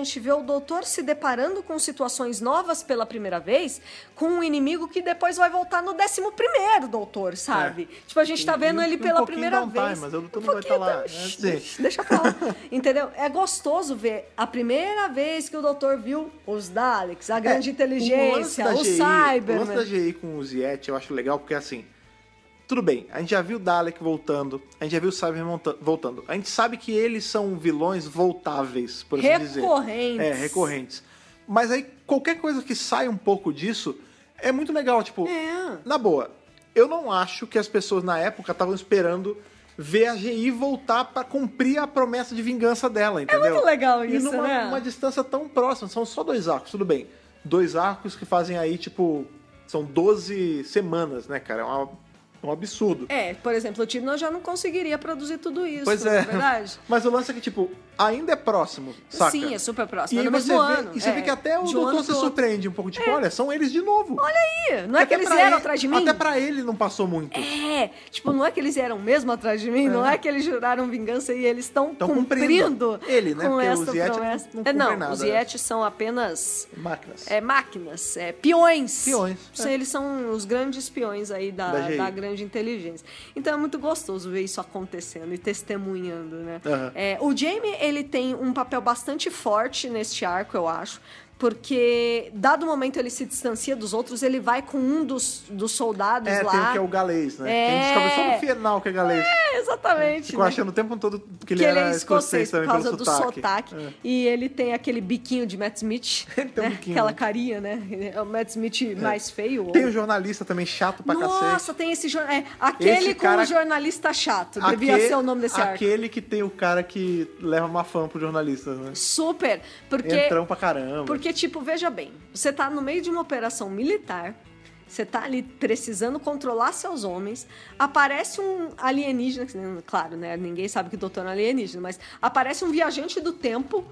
gente vê o doutor se deparando com situações novas pela primeira vez, com um inimigo que depois vai voltar no décimo primeiro doutor, sabe? É. Tipo, a gente tá vendo e, ele um pela primeira vez. Time, mas o doutor um não vai estar tá lá. Tá... É, deixa pra lá. Entendeu? É gostoso ver a primeira vez que o doutor viu os Daleks, a grande é, inteligência, o, o Cyber. O lance da G I com o Ziet eu acho legal, porque assim, tudo bem, a gente já viu o Dalek voltando, a gente já viu o Cyber voltando. A gente sabe que eles são vilões voltáveis, por assim dizer. Recorrentes. É, recorrentes. Mas aí, qualquer coisa que sai um pouco disso é muito legal. Tipo, é. na boa, eu não acho que as pessoas na época estavam esperando ver a G I voltar pra cumprir a promessa de vingança dela, entendeu? É muito legal isso, e numa né? uma distância tão próxima, são só dois arcos, tudo bem. Dois arcos que fazem aí, tipo, são doze semanas, né, cara? É uma... um absurdo. É, por exemplo, o Tibnon já não conseguiria produzir tudo isso, pois é é. verdade? Mas o lance é que, tipo, ainda é próximo, saca? Sim, é super próximo, e é no você mesmo vê, ano. E você é, vê que até o de um doutor se surpreende um pouco, tipo, é. olha, são eles de novo. Olha aí, não é que eles vieram ele, atrás de mim? Até pra ele não passou muito. É, tipo, não é que eles vieram mesmo atrás de mim, é. não é que eles juraram vingança e eles estão cumprindo, cumprindo ele, né? com Porque essa os Yeti promessa. não, não é, não nada, os Yeti são apenas... máquinas. É, máquinas, é, peões. Peões. É. Eles são os grandes peões aí da, da, da grande inteligência. Então é muito gostoso ver isso acontecendo e testemunhando, né? Uhum. É, o Jamie, ele tem um papel bastante forte neste arco, eu acho, porque, dado o momento ele se distancia dos outros, ele vai com um dos, dos soldados é, lá. É, tem o que é o galês, né? É... Tem descobre só no final que é galês. É, exatamente. Ficou né? achando o tempo todo que ele, que ele era é escocês, também por causa pelo do sotaque. sotaque. É. E ele tem aquele biquinho de Matt Smith. Ele tem né? um biquinho. Aquela carinha, né? É o Matt Smith é. mais feio. Tem ou... o jornalista também chato pra Nossa, cacete. Nossa, tem esse jornalista. É, aquele esse com cara... o jornalista chato. Aquele... Devia ser o nome desse arco. Aquele que tem o cara que leva uma fama pro jornalista, né? Super. Porque... Entrão pra caramba. Porque, tipo, veja bem. Você tá no meio de uma operação militar, você tá ali precisando controlar seus homens, aparece um alienígena, claro, né, ninguém sabe que o doutor é um alienígena, mas aparece um viajante do tempo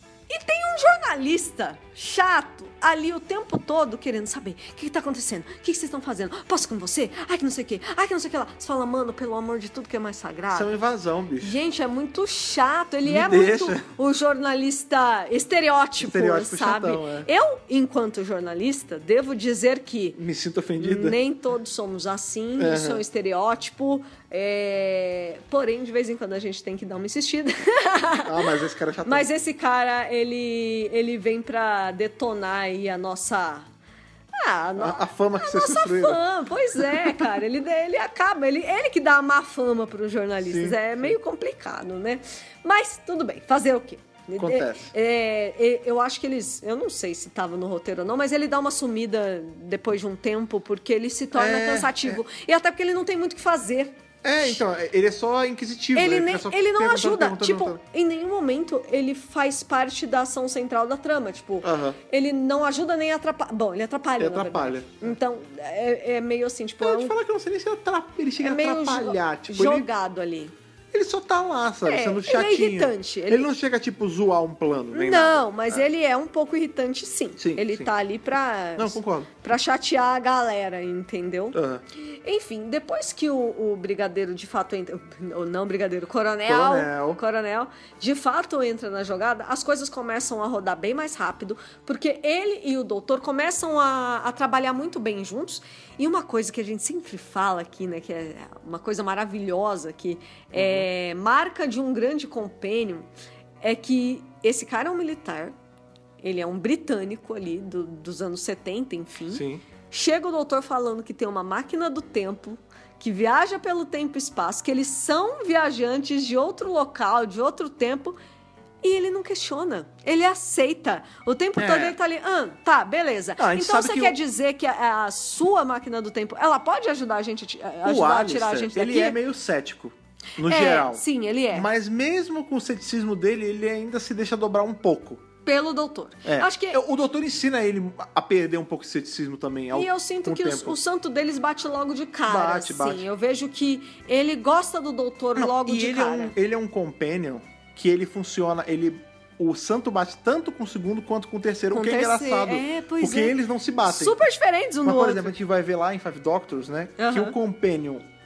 e tem um jornalista chato ali o tempo todo querendo saber o que, que tá acontecendo, o que, que vocês estão fazendo, posso ir com você? Ai, que não sei o que, ai, que não sei o que lá. Você fala, mano, pelo amor de tudo que é mais sagrado. Isso é uma invasão, bicho. Gente, é muito chato. Ele Me é deixa. muito o jornalista estereótipo, Estereótipo sabe? chatão, é. Eu, enquanto jornalista, devo dizer que... Me sinto ofendida. Nem todos somos assim, Uhum. isso é um estereótipo. É... Porém, de vez em quando a gente tem que dar uma insistida. Ah, mas esse cara é chatão. Mas esse cara, ele, ele vem pra detonar aí a nossa... Ah, no... a, a fama que a vocês nossa construíram. fama, pois é, cara. Ele, ele acaba, ele, ele que dá a má fama para os jornalistas. Sim, é sim. meio complicado, né? Mas tudo bem, fazer o quê? Acontece. É, é, eu acho que eles... Eu não sei se estava no roteiro ou não, mas ele dá uma sumida depois de um tempo, porque ele se torna É, cansativo. E até porque ele não tem muito o que fazer. É, então, ele é só inquisitivo. Ele, né? nem, Fica só ele não perguntando, ajuda. perguntando, Tipo, perguntando. em nenhum momento ele faz parte da ação central da trama. Tipo, Aham. ele não ajuda nem atrapalha. Bom, ele atrapalha, Ele na atrapalha. verdade. Então, é, é meio assim, tipo... Eu é vou te um- falar que eu não sei nem se ele atrap- ele chega é a meio atrapalhar. jo- Tipo, ele, jogado ali. ele só tá lá, sabe? É, sendo ele é chatinho. irritante, Ele... ele- não chega, tipo, zoar um plano, nem nada. Não, mas ele é um pouco irritante, sim. Sim, ele sim. tá ali pra... Não, concordo. Pra chatear a galera, entendeu? Aham. Enfim, depois que o, o brigadeiro de fato entra... Ou não brigadeiro, coronel, Coronel. coronel, de fato entra na jogada, as coisas começam a rodar bem mais rápido, porque ele e o doutor começam a, a trabalhar muito bem juntos. E uma coisa que a gente sempre fala aqui, né, que é uma coisa maravilhosa, que é marca de um grande compênio, é que esse cara é um militar, ele é um britânico ali, do- dos anos setenta, enfim. Sim. Chega o doutor falando que tem uma máquina do tempo, que viaja pelo tempo e espaço, que eles são viajantes de outro local, de outro tempo, e ele não questiona. Ele aceita. O tempo É. todo ele tá ali, ah, tá, beleza. Ah, a gente então sabe você que quer o- dizer que a, a sua máquina do tempo, ela pode ajudar a gente a ti- a O ajudar a tirar a Alistair, gente daqui? ele é meio cético, no É, geral. sim, ele é. Mas mesmo com o ceticismo dele, ele ainda se deixa dobrar um pouco. Pelo doutor. É. Acho que... O doutor ensina ele a perder um pouco de ceticismo também. Ao, E eu sinto com que o o, tempo. o santo deles bate logo de cara, Bate, assim. bate. Eu vejo que ele gosta do doutor Não, logo e de ele cara. É um, ele é um companion que ele funciona, ele... O santo bate tanto com o segundo quanto com o terceiro, Com o que é terceiro, engraçado. é, pois porque é. eles não se batem. Super diferentes um Mas, do por outro. exemplo, a gente vai ver lá em Five Doctors, né? Que Aham. o companion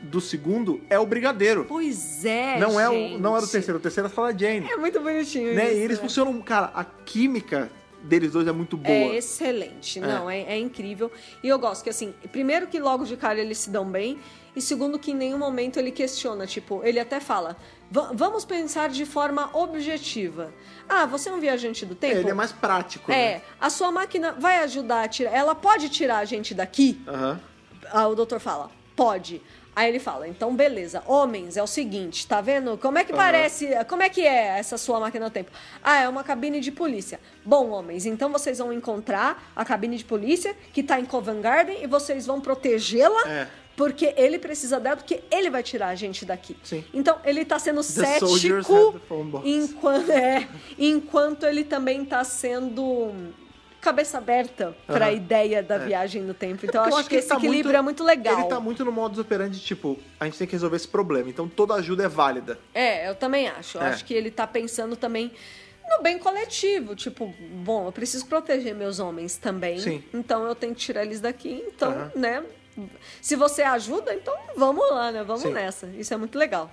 do segundo é o brigadeiro. Pois é, não é gente. o Não é do terceiro, o terceiro é a Sala Jane. É muito bonitinho né? isso. E eles né? funcionam... Cara, a química deles dois é muito boa. É excelente. É. Não, é, é incrível. E eu gosto que, assim, primeiro que logo de cara eles se dão bem, e segundo que em nenhum momento ele questiona. Tipo, ele até fala, vamos pensar de forma objetiva. Ah, você é um viajante do tempo? É, ele é mais prático. É, né? a sua máquina vai ajudar a tirar... Ela pode tirar a gente daqui? Aham. Uhum. O doutor fala, pode. Aí ele fala, então beleza, homens, é o seguinte, tá vendo? Como é que uhum. parece, como é que é essa sua máquina do tempo? Ah, é uma cabine de polícia. Bom, homens, então vocês vão encontrar a cabine de polícia que tá em Covent Garden e vocês vão protegê-la, é. porque ele precisa dela, porque ele vai tirar a gente daqui. Sim. Então, ele tá sendo The cético enquanto, é, enquanto ele também tá sendo... cabeça aberta para a uhum. ideia da é. viagem no tempo. Então, é eu acho, acho que, que esse tá equilíbrio muito, é muito legal. Ele tá muito no modus operandi, tipo, a gente tem que resolver esse problema. Então, toda ajuda é válida. É, eu também acho. Eu é. acho que ele tá pensando também no bem coletivo. Tipo, bom, eu preciso proteger meus homens também. Sim. Então, eu tenho que tirar eles daqui. Então, uhum. né? Se você ajuda, então vamos lá, né? Vamos Sim. nessa. Isso é muito legal.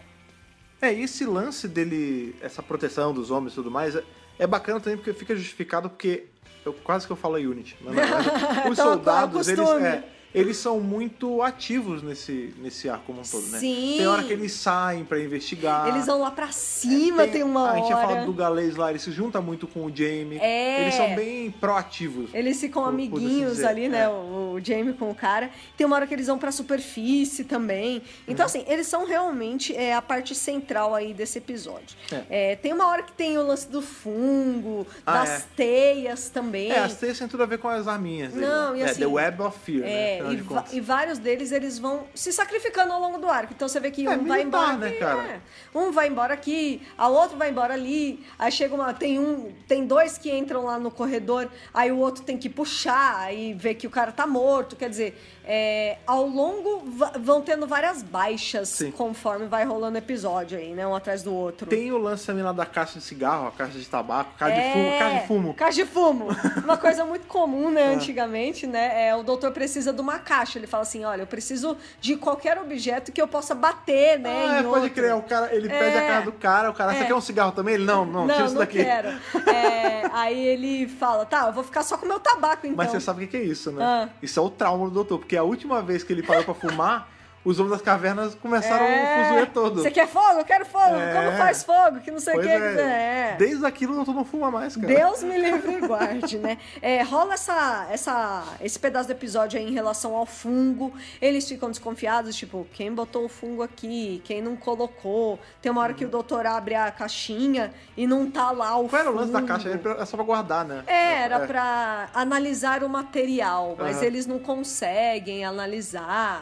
É, e esse lance dele, essa proteção dos homens e tudo mais, é, é bacana também porque fica justificado porque... Eu, quase que eu falo Unity. Mas não, os então, soldados, eles, é, eles são muito ativos nesse, nesse ar como um todo, né? Sim. Tem hora que eles saem pra investigar. Eles vão lá pra cima, tem, tem uma hora. A gente tinha falado do galês lá, ele se junta muito com o Jamie. É. Eles são bem proativos. Eles ficam por, amiguinhos por assim ali, né? É. O, o Jamie com o cara. Tem uma hora que eles vão pra superfície também. Então, uhum. assim, eles são realmente é, a parte central aí desse episódio. É. É, tem uma hora que tem o lance do fungo, ah, das é. teias também. É, as teias têm tudo a ver com as arminhas. Não, e assim... É, The Web of Fear, é, né? E, e vários deles, eles vão se sacrificando ao longo do arco. Então você vê que um é, vai embora né, aqui, cara? É. Um vai embora aqui, a outro vai embora ali. Aí chega uma... Tem um... Tem dois que entram lá no corredor, aí o outro tem que puxar, aí vê que o cara tá morto. Quer dizer, é, ao longo vão tendo várias baixas Sim. conforme vai rolando o episódio aí, né? Um atrás do outro. Tem o lance também lá da caixa de cigarro, a caixa de tabaco, caixa é, de fumo, caixa de fumo. Caixa de fumo. Uma coisa muito comum, né, é. antigamente, né? É, o doutor precisa de uma caixa. Ele fala assim, olha, eu preciso de qualquer objeto que eu possa bater, né? Ah, em pode outro. crer. O cara, ele é. pede a cara do cara, o cara, você é. quer um cigarro também? Ele, não, não, não tira isso não daqui. Quero. É, aí ele fala, tá, eu vou ficar só com o meu tabaco, então. Mas você sabe o que é isso, né? Ah. Isso é o trauma do doutor, porque a última vez que ele parou pra fumar, os homens das cavernas começaram é. o fuzuê todo. Você quer fogo? Eu quero fogo. É. Como faz fogo? Que não sei o que. É. É. Desde aquilo o doutor não fuma mais, cara. Deus me livre e guarde, né? É, rola essa, essa, esse pedaço do episódio aí em relação ao fungo. Eles ficam desconfiados, tipo, quem botou o fungo aqui? Quem não colocou? Tem uma hora que o doutor abre a caixinha e não tá lá o fungo. Qual era o lance da caixa? É só pra guardar, né? É, era é. pra analisar o material, mas uhum. eles não conseguem analisar.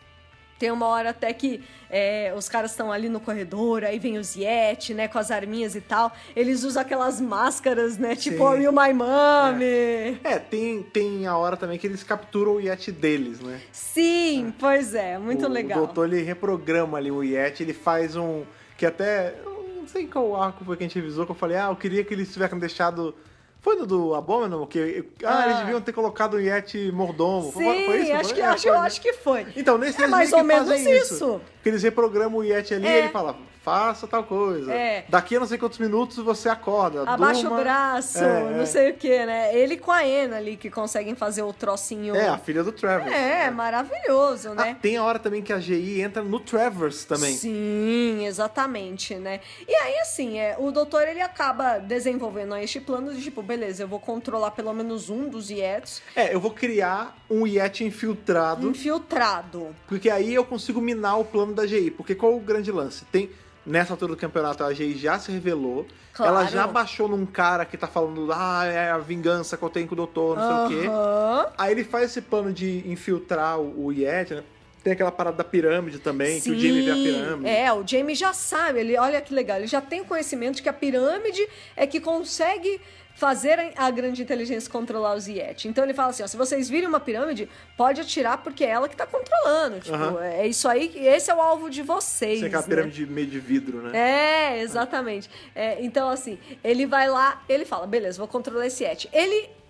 Tem uma hora até que é, os caras estão ali no corredor, aí vem os Yeti, né, com as arminhas e tal. Eles usam aquelas máscaras, né, tipo Sim. Are You My Mommy? É, é tem, tem a hora também que eles capturam o Yeti deles, né? Sim, é. pois é, muito o, legal. O doutor, ele reprograma ali o Yeti, ele faz um... Que até... Não sei qual arco foi que a gente revisou, que eu falei, ah, eu queria que eles tivessem deixado... Foi no do Abominable? Que, ah, ah, eles deviam ter colocado o Yeti mordomo. Sim, foi, foi isso? Acho, foi? que, É, acho, foi, eu né? acho que foi. Então, nesse é eles mais ou menos isso. isso. Porque eles reprogramam o Yeti ali é. e ele fala, faça tal coisa. É. Daqui a não sei quantos minutos você acorda. Abaixa durma. o braço, é, não é. sei o que, né? Ele com a Anna ali que conseguem fazer o trocinho. É, a filha do Travers. É, é. maravilhoso, né? Ah, tem a hora também que a G I entra no Travers também. Sim, exatamente, né? E aí, assim, é, o doutor, ele acaba desenvolvendo este plano de, tipo, beleza, eu vou controlar pelo menos um dos Yetis. É, eu vou criar um Yeti infiltrado. Infiltrado. Porque aí eu consigo minar o plano da G I. Porque qual é o grande lance? Tem... Nessa altura do campeonato, a G I já se revelou. Claro. Ela já baixou num cara que tá falando, ah, é a vingança que eu tenho com o doutor, não uhum. sei o quê. Aí ele faz esse plano de infiltrar o, o Yeti, né? Tem aquela parada da pirâmide também, Sim, que o Jamie vê a pirâmide. É, o Jamie já sabe, ele, olha que legal, ele já tem o conhecimento de que a pirâmide é que consegue fazer a grande inteligência controlar os Yeti. Então ele fala assim, ó, se vocês virem uma pirâmide, pode atirar porque é ela que tá controlando. Tipo, uhum. é isso aí, esse é o alvo de vocês. Isso é aquela né? pirâmide meio de vidro, né? É, exatamente. É, então, assim, ele vai lá, ele fala, beleza, vou controlar esse Yeti. Ele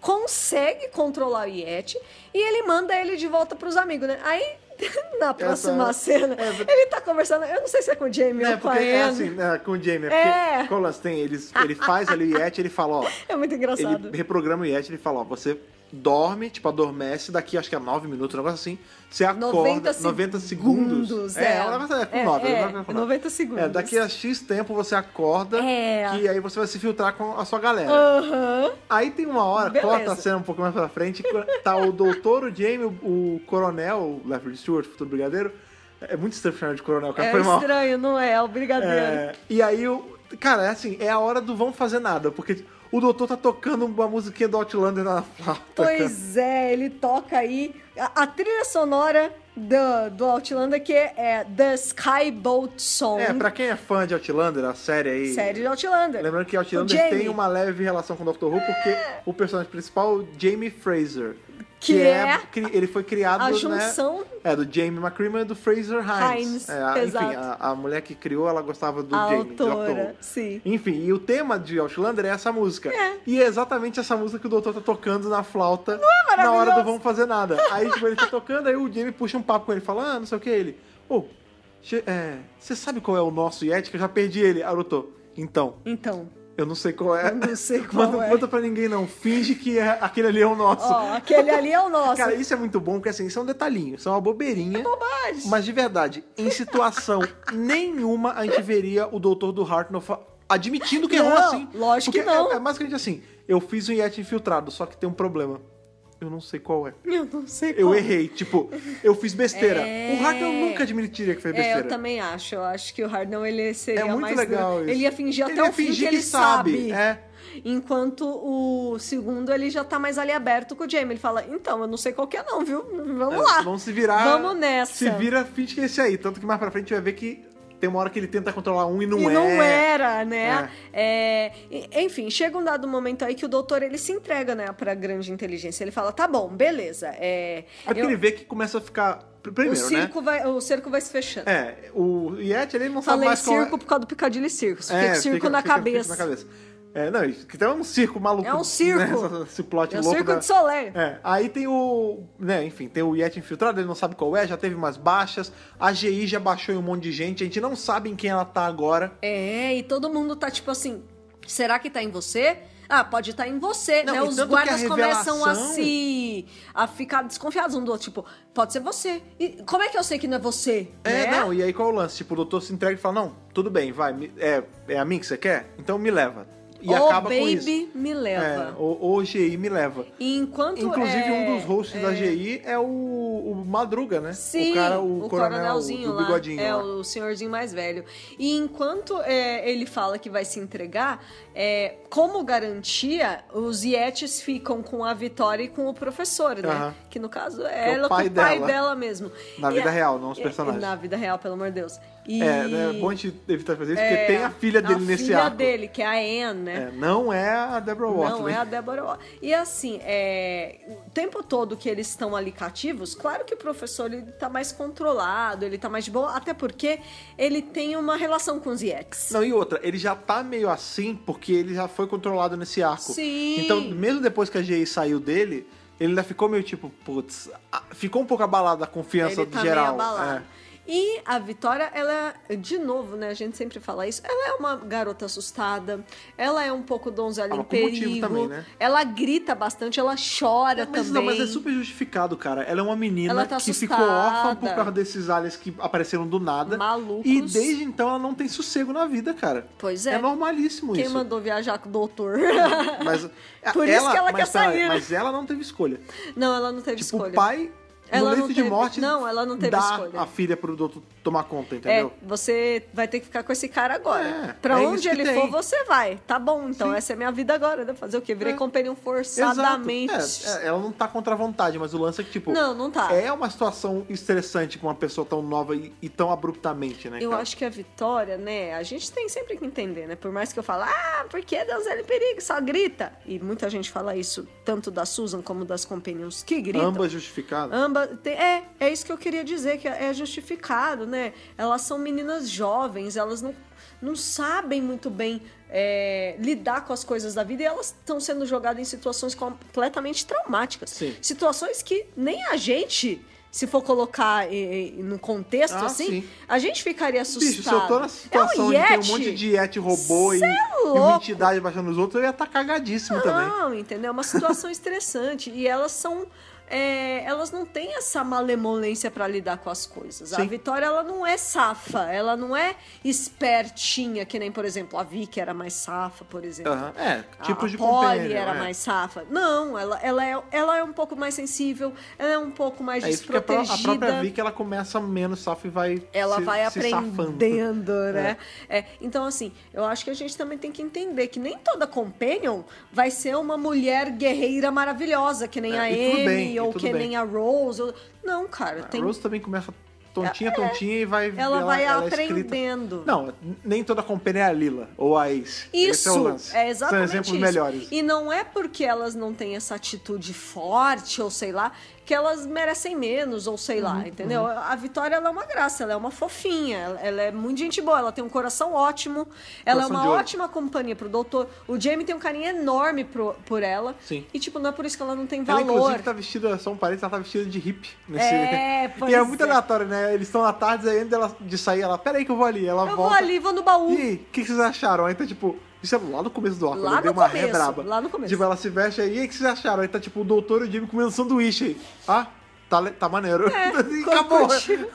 consegue controlar o Yeti e ele manda ele de volta pros amigos, né? Aí, na próxima Essa... cena, é, ele tá conversando, eu não sei se é com o Jamie é, ou com a Anne. É assim, é, com o Jamie, é porque Colas tem, eles, ele faz ali o Yeti, ele fala, ó... É muito engraçado. Ele reprograma o Yeti, ele fala, ó, você dorme, tipo, adormece, daqui acho que é nove minutos, um negócio assim, você acorda... noventa, noventa segundos. segundos é, é, um negócio é com é, nove. É, é, noventa segundos. É, daqui a X tempo você acorda, é. que aí você vai se filtrar com a sua galera. Uhum. Aí tem uma hora, Beleza. corta a cena um pouco mais pra frente, tá o doutor, o Jamie, o, o coronel, o Lefford Stewart, futuro brigadeiro. É muito estranho chamar de coronel, cara. É foi mal. estranho, não é? É o brigadeiro. É, e aí, o, cara, é assim, é a hora do vamos fazer nada, porque o doutor tá tocando uma musiquinha do Outlander na flauta. Pois cara. é, ele toca aí a, a trilha sonora do, do Outlander, que é, é The Skyboat Song. É, pra quem é fã de Outlander, a série aí... Série de Outlander. Lembrando que Outlander tem uma leve relação com o Doctor Who, porque é. o personagem principal, o Jamie Fraser... Que, que é, é ele foi criado, a junção, né, é do Jamie McCrimmon e do Fraser Hines. Hines é, a, enfim, a, a mulher que criou, ela gostava do a Jamie. autora, sim. Enfim, e o tema de Outlander é essa música. É. E é exatamente essa música que o doutor tá tocando na flauta não é na hora do vamos fazer nada. Aí tipo, ele tá tocando, aí o Jamie puxa um papo com ele, fala, ah, não sei o que, ele, ô, oh, você é, sabe qual é o nosso Yeti? Que eu já perdi ele. Aí o doutor, então. Então. Eu não sei qual é. Eu não sei qual Manda, é. Conta pra ninguém, não. Finge que é, aquele ali é o nosso. Ó, oh, aquele ali é o nosso. Cara, isso é muito bom, porque assim, isso é um detalhinho. Isso é uma bobeirinha. É bobagem. Mas de verdade, em situação nenhuma a gente veria o doutor do Hartnell admitindo que não, errou assim. Lógico porque que não. É, é basicamente assim, eu fiz um Yeti infiltrado, só que tem um problema. Eu não sei qual é. Eu não sei qual Eu errei. Tipo, eu fiz besteira. É... O Hartnell nunca admitiria que fez besteira. É, eu também acho. Eu acho que o Hartnell, ele seria é muito mais... legal isso. Ele ia fingir ele até ia o fim fingir que ele que sabe. sabe. É. Enquanto o segundo, ele já tá mais ali aberto com o Jamie. Ele fala, então, eu não sei qual que é não, viu? Vamos é, lá. Vamos se virar. Vamos nessa. Se vira, finge que é esse aí. Tanto que mais pra frente vai ver que tem uma hora que ele tenta controlar um e não e é. E não era, né? É. É, enfim, chega um dado momento aí que o doutor, ele se entrega, né, pra grande inteligência. Ele fala, tá bom, beleza. É, é porque eu... ele vê que começa a ficar... Primeiro, o, circo né? vai, o cerco vai se fechando. É, o Yeti, ele não Falei sabe mais qual circo é... por causa do Piccadilly Circus. Fica É, circo fica, na, fica, cabeça. Fica na cabeça. É, não, que tem um circo maluco. É um circo. Né? Esse plot é um louco. circo da... de Soleil. É, aí tem o... Né, enfim, tem o Yeti infiltrado, ele não sabe qual é, já teve umas baixas, a G I já baixou em um monte de gente, a gente não sabe em quem ela tá agora. É, e todo mundo tá tipo assim, será que tá em você? Ah, pode estar em você, não, né? Os guardas revelação... começam a se... a ficar desconfiados um do outro, tipo, pode ser você. E como é que eu sei que não é você? É, né? não, e aí qual é o lance? Tipo, o doutor se entrega e fala, não, tudo bem, vai, é, é a mim que você quer? Então me leva. E oh, acaba baby, com isso. me leva. É, o, o G I me leva. E enquanto Inclusive, é, um dos hosts é... da G I é o, o Madruga, né? Sim, o cara, o, o coronel, coronelzinho do bigodinho lá. É, lá. o senhorzinho mais velho. E enquanto é, ele fala que vai se entregar, é, como garantia, os Yetis ficam com a Vitória e com o professor, né? Uh-huh. Que no caso é, é ela com o pai dela. dela mesmo. Na e vida a... real, não os personagens. Na vida real, pelo amor de Deus. E... É, né, é bom a gente evitar fazer isso, porque é, tem a filha dele a nesse filha arco. dele, que é a Anne, né? É, não é a Deborah Watley. Não é a Deborah Watley. E assim, é, o tempo todo que eles estão ali cativos, claro que o professor ele tá mais controlado, ele tá mais de boa, até porque ele tem uma relação com os Yetis. Não, e outra, ele já tá meio assim porque ele já foi controlado nesse arco. Sim. Então, mesmo depois que a G I saiu dele, ele ainda ficou meio tipo, putz, ficou um pouco abalado a confiança ele tá geral. Meio abalado. É. E a Vitória, ela, de novo, né, a gente sempre fala isso, ela é uma garota assustada, ela é um pouco donzela ah, em perigo, também, né? Ela grita bastante, ela chora não, mas, também. Não, mas é super justificado, cara. Ela é uma menina tá que assustada. ficou órfã por causa desses aliens que apareceram do nada. Malucos. E desde então ela não tem sossego na vida, cara. Pois é. É normalíssimo Quem isso. Quem mandou viajar com o doutor? Mas, por ela, isso que ela mas, quer sair. Mas ela não teve escolha. Não, ela não teve tipo, escolha. O pai... Ela no não leito teve, de morte, não, ela não teve dá escolha. A filha pro doutor tomar conta, entendeu? É, você vai ter que ficar com esse cara agora. É, pra é onde ele tem. for, você vai. Tá bom, então Sim. essa é a minha vida agora, né? Fazer o quê? Virei é. companion forçadamente. É, ela não tá contra a vontade, mas o lance é que, tipo... Não, não tá. É uma situação estressante com uma pessoa tão nova e, e tão abruptamente, né, Eu cara? acho que a Vitória, né? A gente tem sempre que entender, né? Por mais que eu fale, ah, porque Deus é em perigo, só grita. E muita gente fala isso, tanto da Susan como das companions que gritam. Ambas justificadas. Ambas caramba, tem, é, é isso que eu queria dizer, que é justificado, né? Elas são meninas jovens, elas não, não sabem muito bem é, lidar com as coisas da vida e elas estão sendo jogadas em situações completamente traumáticas. Sim. Situações que nem a gente... Se for colocar eh, no contexto, ah, assim, sim. a gente ficaria assustado. Bicho, se eu tô na situação é um de ter um monte de Yeti robô e, é e uma entidade baixando os outros, eu ia estar cagadíssimo não, também. Não, entendeu? É uma situação estressante. E elas são... É, elas não têm essa malemolência para lidar com as coisas. Sim. A Vitória, ela não é safa, ela não é espertinha, que nem, por exemplo, a Vicky era mais safa, por exemplo. Uh-huh. É, tipo a, de a Polly é. era mais safa. Não, ela, ela, é, ela é um pouco mais sensível, ela é um pouco mais é desprotegida. A própria Vicky, ela começa menos safa e vai Ela se, vai se aprendendo, safando. né? É. É, então, assim, eu acho que a gente também tem que entender que nem toda companion vai ser uma mulher guerreira maravilhosa, que nem é, a Amy, ou que bem. nem a Rose. Ou... Não, cara. A tem... Rose também começa tontinha, é, tontinha e vai... Ela, ela vai ela É aprendendo. não, nem toda companhia é a Lila ou a Ace. Isso, Esse é o lance. É exatamente São exemplos isso. melhores. E não é porque elas não têm essa atitude forte, ou sei lá, que elas merecem menos, ou sei uhum, lá, entendeu? Uhum. A Vitória, ela é uma graça, ela é uma fofinha, ela, ela é muito gente boa, ela tem um coração ótimo, ela coração é uma ótima companhia pro doutor. O Jamie tem um carinho enorme pro, por ela. Sim. E, tipo, não é por isso que ela não tem valor. Ela, inclusive, tá vestida, só um parênteses, ela tá vestida de hippie. Nesse... É, pois E é muito é. aleatório, né? Eles estão na tarde, aí antes dela, de sair, ela, peraí que eu vou ali. Ela eu volta. vou ali, vou no baú. E o que, que vocês acharam? Aí tá, tipo... Isso é lá no começo do arco, lá ela deu no uma começo, ré braba. Lá no começo. Tipo, ela se veste aí, e o que vocês acharam? Aí tá, tipo, o doutor e o Jimmy comendo sanduíche aí. Ah... Tá, tá maneiro. É, e acabou.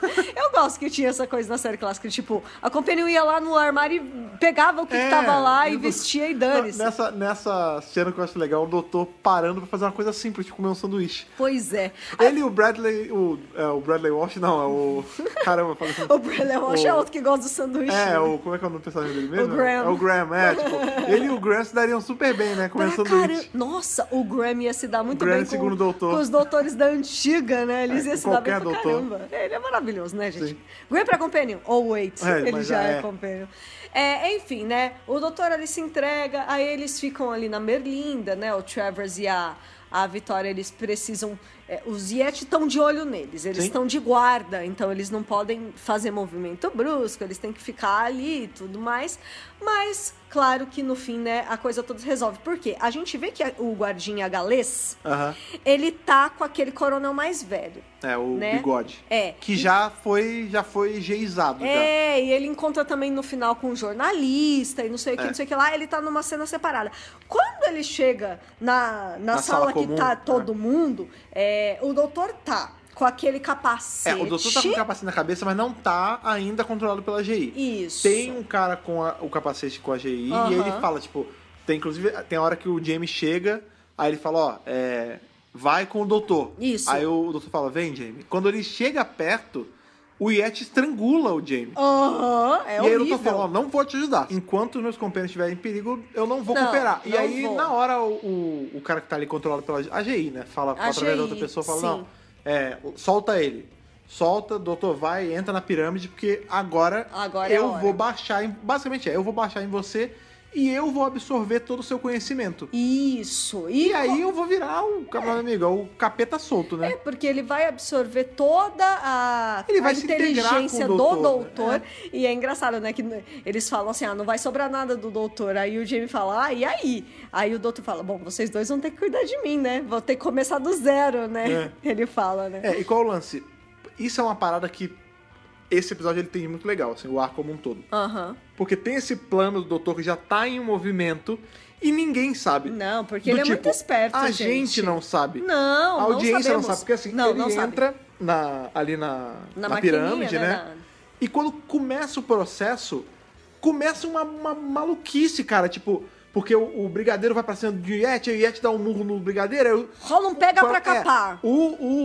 Eu gosto que tinha essa coisa na série clássica. Tipo, a companhia ia lá no armário e pegava o que, é, que tava lá e vestia e dane-se. Nessa, nessa cena que eu acho legal, o doutor parando pra fazer uma coisa simples, de comer um sanduíche. Pois é. Ele e o Bradley... O, é, o Bradley Walsh, não, é o... Caramba, fala assim. O Bradley Walsh o, é outro que gosta do sanduíche. É, né? o... Como é que é o nome do personagem dele mesmo? O Graham. É o Graham, é. Tipo, ele e o Graham se dariam super bem, né? Comendo sanduíche. Cara, nossa, o Graham ia se dar muito o Graham bem com, segundo doutor. com os doutores da antiga, né? Eles é, iam se dar bem pra doutor. caramba. Ele é maravilhoso, né, gente? Sim. Graham pra Companion, ou Wait, é, ele já é, é Companion. É, enfim, né? O doutor ali se entrega, aí eles ficam ali na Merlinda, né? O Travers e a, a Vitória, eles precisam... É, os Yeti estão de olho neles, eles estão de guarda, então eles não podem fazer movimento brusco, eles têm que ficar ali e tudo mais. Mas, claro que no fim, né, a coisa toda se resolve. Por quê? A gente vê que a, o guardinha galês, uh-huh. ele tá com aquele coronel mais velho. É, o né? bigode. É. Que já foi, já foi geizado. É, já. E ele encontra também no final com um jornalista e não sei o que, é. não sei o que lá. Ele tá numa cena separada. Quando ele chega na, na, na sala, sala que tá todo é. mundo, é, o doutor tá com aquele capacete. É, o doutor tá com o capacete na cabeça, mas não tá ainda controlado pela G I. Isso. Tem um cara com a, o capacete com a G I uhum. e ele fala, tipo... Tem, inclusive, tem a hora que o Jamie chega, aí ele fala, ó, é, vai com o doutor. Isso. Aí o, o doutor fala, vem, Jamie. Quando ele chega perto, o Yeti estrangula o Jamie. Aham, uhum, é E horrível. aí o doutor fala, ó, não vou te ajudar. Enquanto os meus companheiros estiverem em perigo, eu não vou não, cooperar. Não e aí, vou. na hora, o, o, o cara que tá ali controlado pela a G I, né? Fala a através G I, da outra pessoa, fala, sim. não, é, solta ele. Solta, doutor, vai, entra na pirâmide, porque agora, agora eu é vou baixar em... Basicamente é, eu vou baixar em você e eu vou absorver todo o seu conhecimento. Isso. E, e aí eu vou virar o, meu é. amigo, o capeta solto, né? É, porque ele vai absorver toda a, ele vai a se inteligência com o doutor, do doutor. É. E é engraçado, né? Que eles falam assim, ah, não vai sobrar nada do doutor. Aí o Jamie fala, ah, e aí? Aí o doutor fala, bom, vocês dois vão ter que cuidar de mim, né? Vou ter que começar do zero, né? É. Ele fala, né? É, e qual é o lance? Isso é uma parada que esse episódio ele tem muito legal, assim, o ar como um todo. Aham. Uhum. Porque tem esse plano do doutor que já tá em um movimento e ninguém sabe. Não, porque ele tipo, é muito esperto, a gente. A gente não sabe. Não, a audiência não, não sabe, porque assim, não, ele não entra na, ali na, na, na pirâmide, né? né? Na... E quando começa o processo, começa uma, uma maluquice, cara, tipo... Porque o, o brigadeiro vai pra cima do Yeti, o Yeti dá um murro no brigadeiro. Eu, rola um pega pra é, capar. O,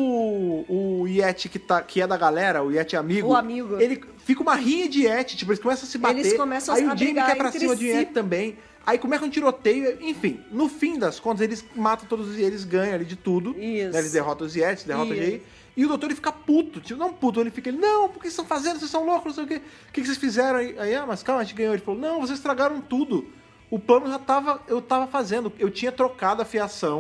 o, o Yeti que, tá, que é da galera, o Yeti amigo. O amigo. Ele fica uma rinha de Yeti, tipo, eles começam a se bater. Eles começam aí a o Jamie quer pra cima si. do Yeti também. Aí começa um tiroteio, enfim. No fim das contas, eles matam todos os eles ganham ali de tudo. Isso. Né, eles derrotam os Yetis, derrotam o J. E o doutor ele fica puto, tipo, não puto, ele fica, ele, não, por que vocês estão fazendo? Vocês são loucos, não sei o quê. O que vocês fizeram aí? Aí, ah, mas calma, a gente ganhou. Ele falou, não, vocês estragaram tudo. O plano já tava, eu tava fazendo, eu tinha trocado a fiação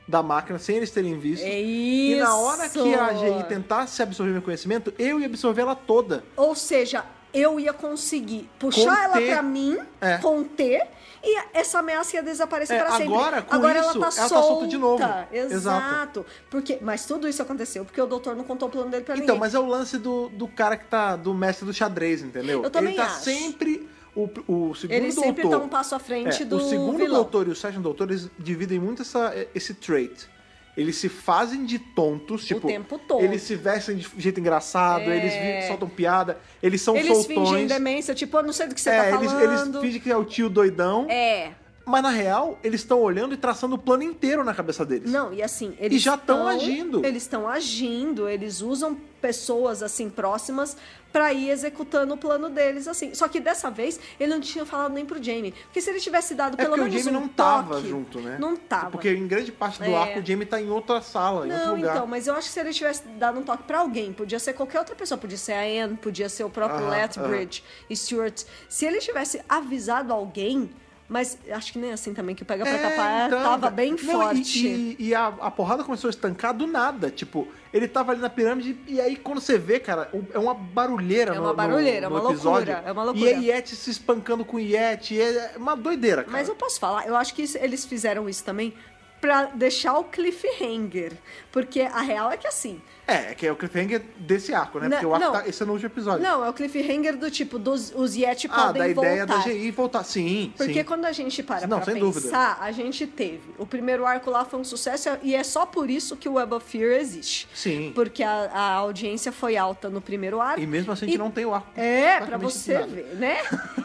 da máquina sem eles terem visto. É isso! E na hora que a G I tentasse absorver meu conhecimento, eu ia absorver ela toda. Ou seja, eu ia conseguir puxar Conter. ela pra mim, É. conter, e essa ameaça ia desaparecer É, pra sempre. agora, com agora isso, ela tá ela solta. tá solta de novo. Exato. Exato. Porque, mas tudo isso aconteceu porque o doutor não contou o plano dele pra Então, ninguém. mas é o lance do, do cara que tá... Do mestre do xadrez, entendeu? Eu também Ele tá acho. sempre... O, o segundo Ele sempre doutor... tá um passo à frente é, do O segundo vilão. doutor e o sétimo doutor, eles dividem muito essa, esse trait. Eles se fazem de tontos, tipo... tempo todo. Eles se vestem de jeito engraçado, É. eles vi- soltam piada, eles são Eles soltões. fingem demência, tipo, eu não sei do que você é, tá eles, falando. eles fingem que é o tio doidão. É. Mas na real, eles estão olhando e traçando o plano inteiro na cabeça deles. Não, e assim, eles E já tão tão agindo. Eles estão agindo, eles usam pessoas assim próximas pra ir executando o plano deles assim. Só que dessa vez ele não tinha falado nem pro Jamie, porque se ele tivesse dado É pelo porque o menos Jamie um não tava toque, junto, né? Não tava. Porque em grande parte do É. arco o Jamie tá em outra sala, em outro Não, lugar. então, mas eu acho que se ele tivesse dado um toque pra alguém, podia ser qualquer outra pessoa, podia ser a Anne, podia ser o próprio Aham, Lethbridge e Stuart. Se ele tivesse avisado alguém, mas acho que nem assim também, que o Pega pra É, Capar então, tava bem não, forte. E, e- e a, a porrada começou a estancar do nada. Tipo, ele tava ali na pirâmide e aí quando você vê, cara, o- é uma barulheira É no, uma barulheira, no, é no uma episódio. loucura, é uma loucura. E a Yeti se espancando com o Yeti. É uma doideira, cara. Mas eu posso falar, eu acho que isso- eles fizeram isso também pra deixar o cliffhanger. Porque a real é que assim. É, é que é o cliffhanger desse arco, né? Não, Porque o arco não. tá, esse é no último episódio. Não, é o cliffhanger do tipo, dos, os Yeti ah, podem da ideia voltar. da G I voltar. Sim, Porque sim. quando a gente para Não, pra sem pensar, a gente teve. O primeiro arco lá foi um sucesso e é só por isso que o Web of Fear existe. Sim. Porque a, a audiência foi alta no primeiro arco. E mesmo assim a gente E- não tem o arco. É, pra praticamente você nada. ver, né?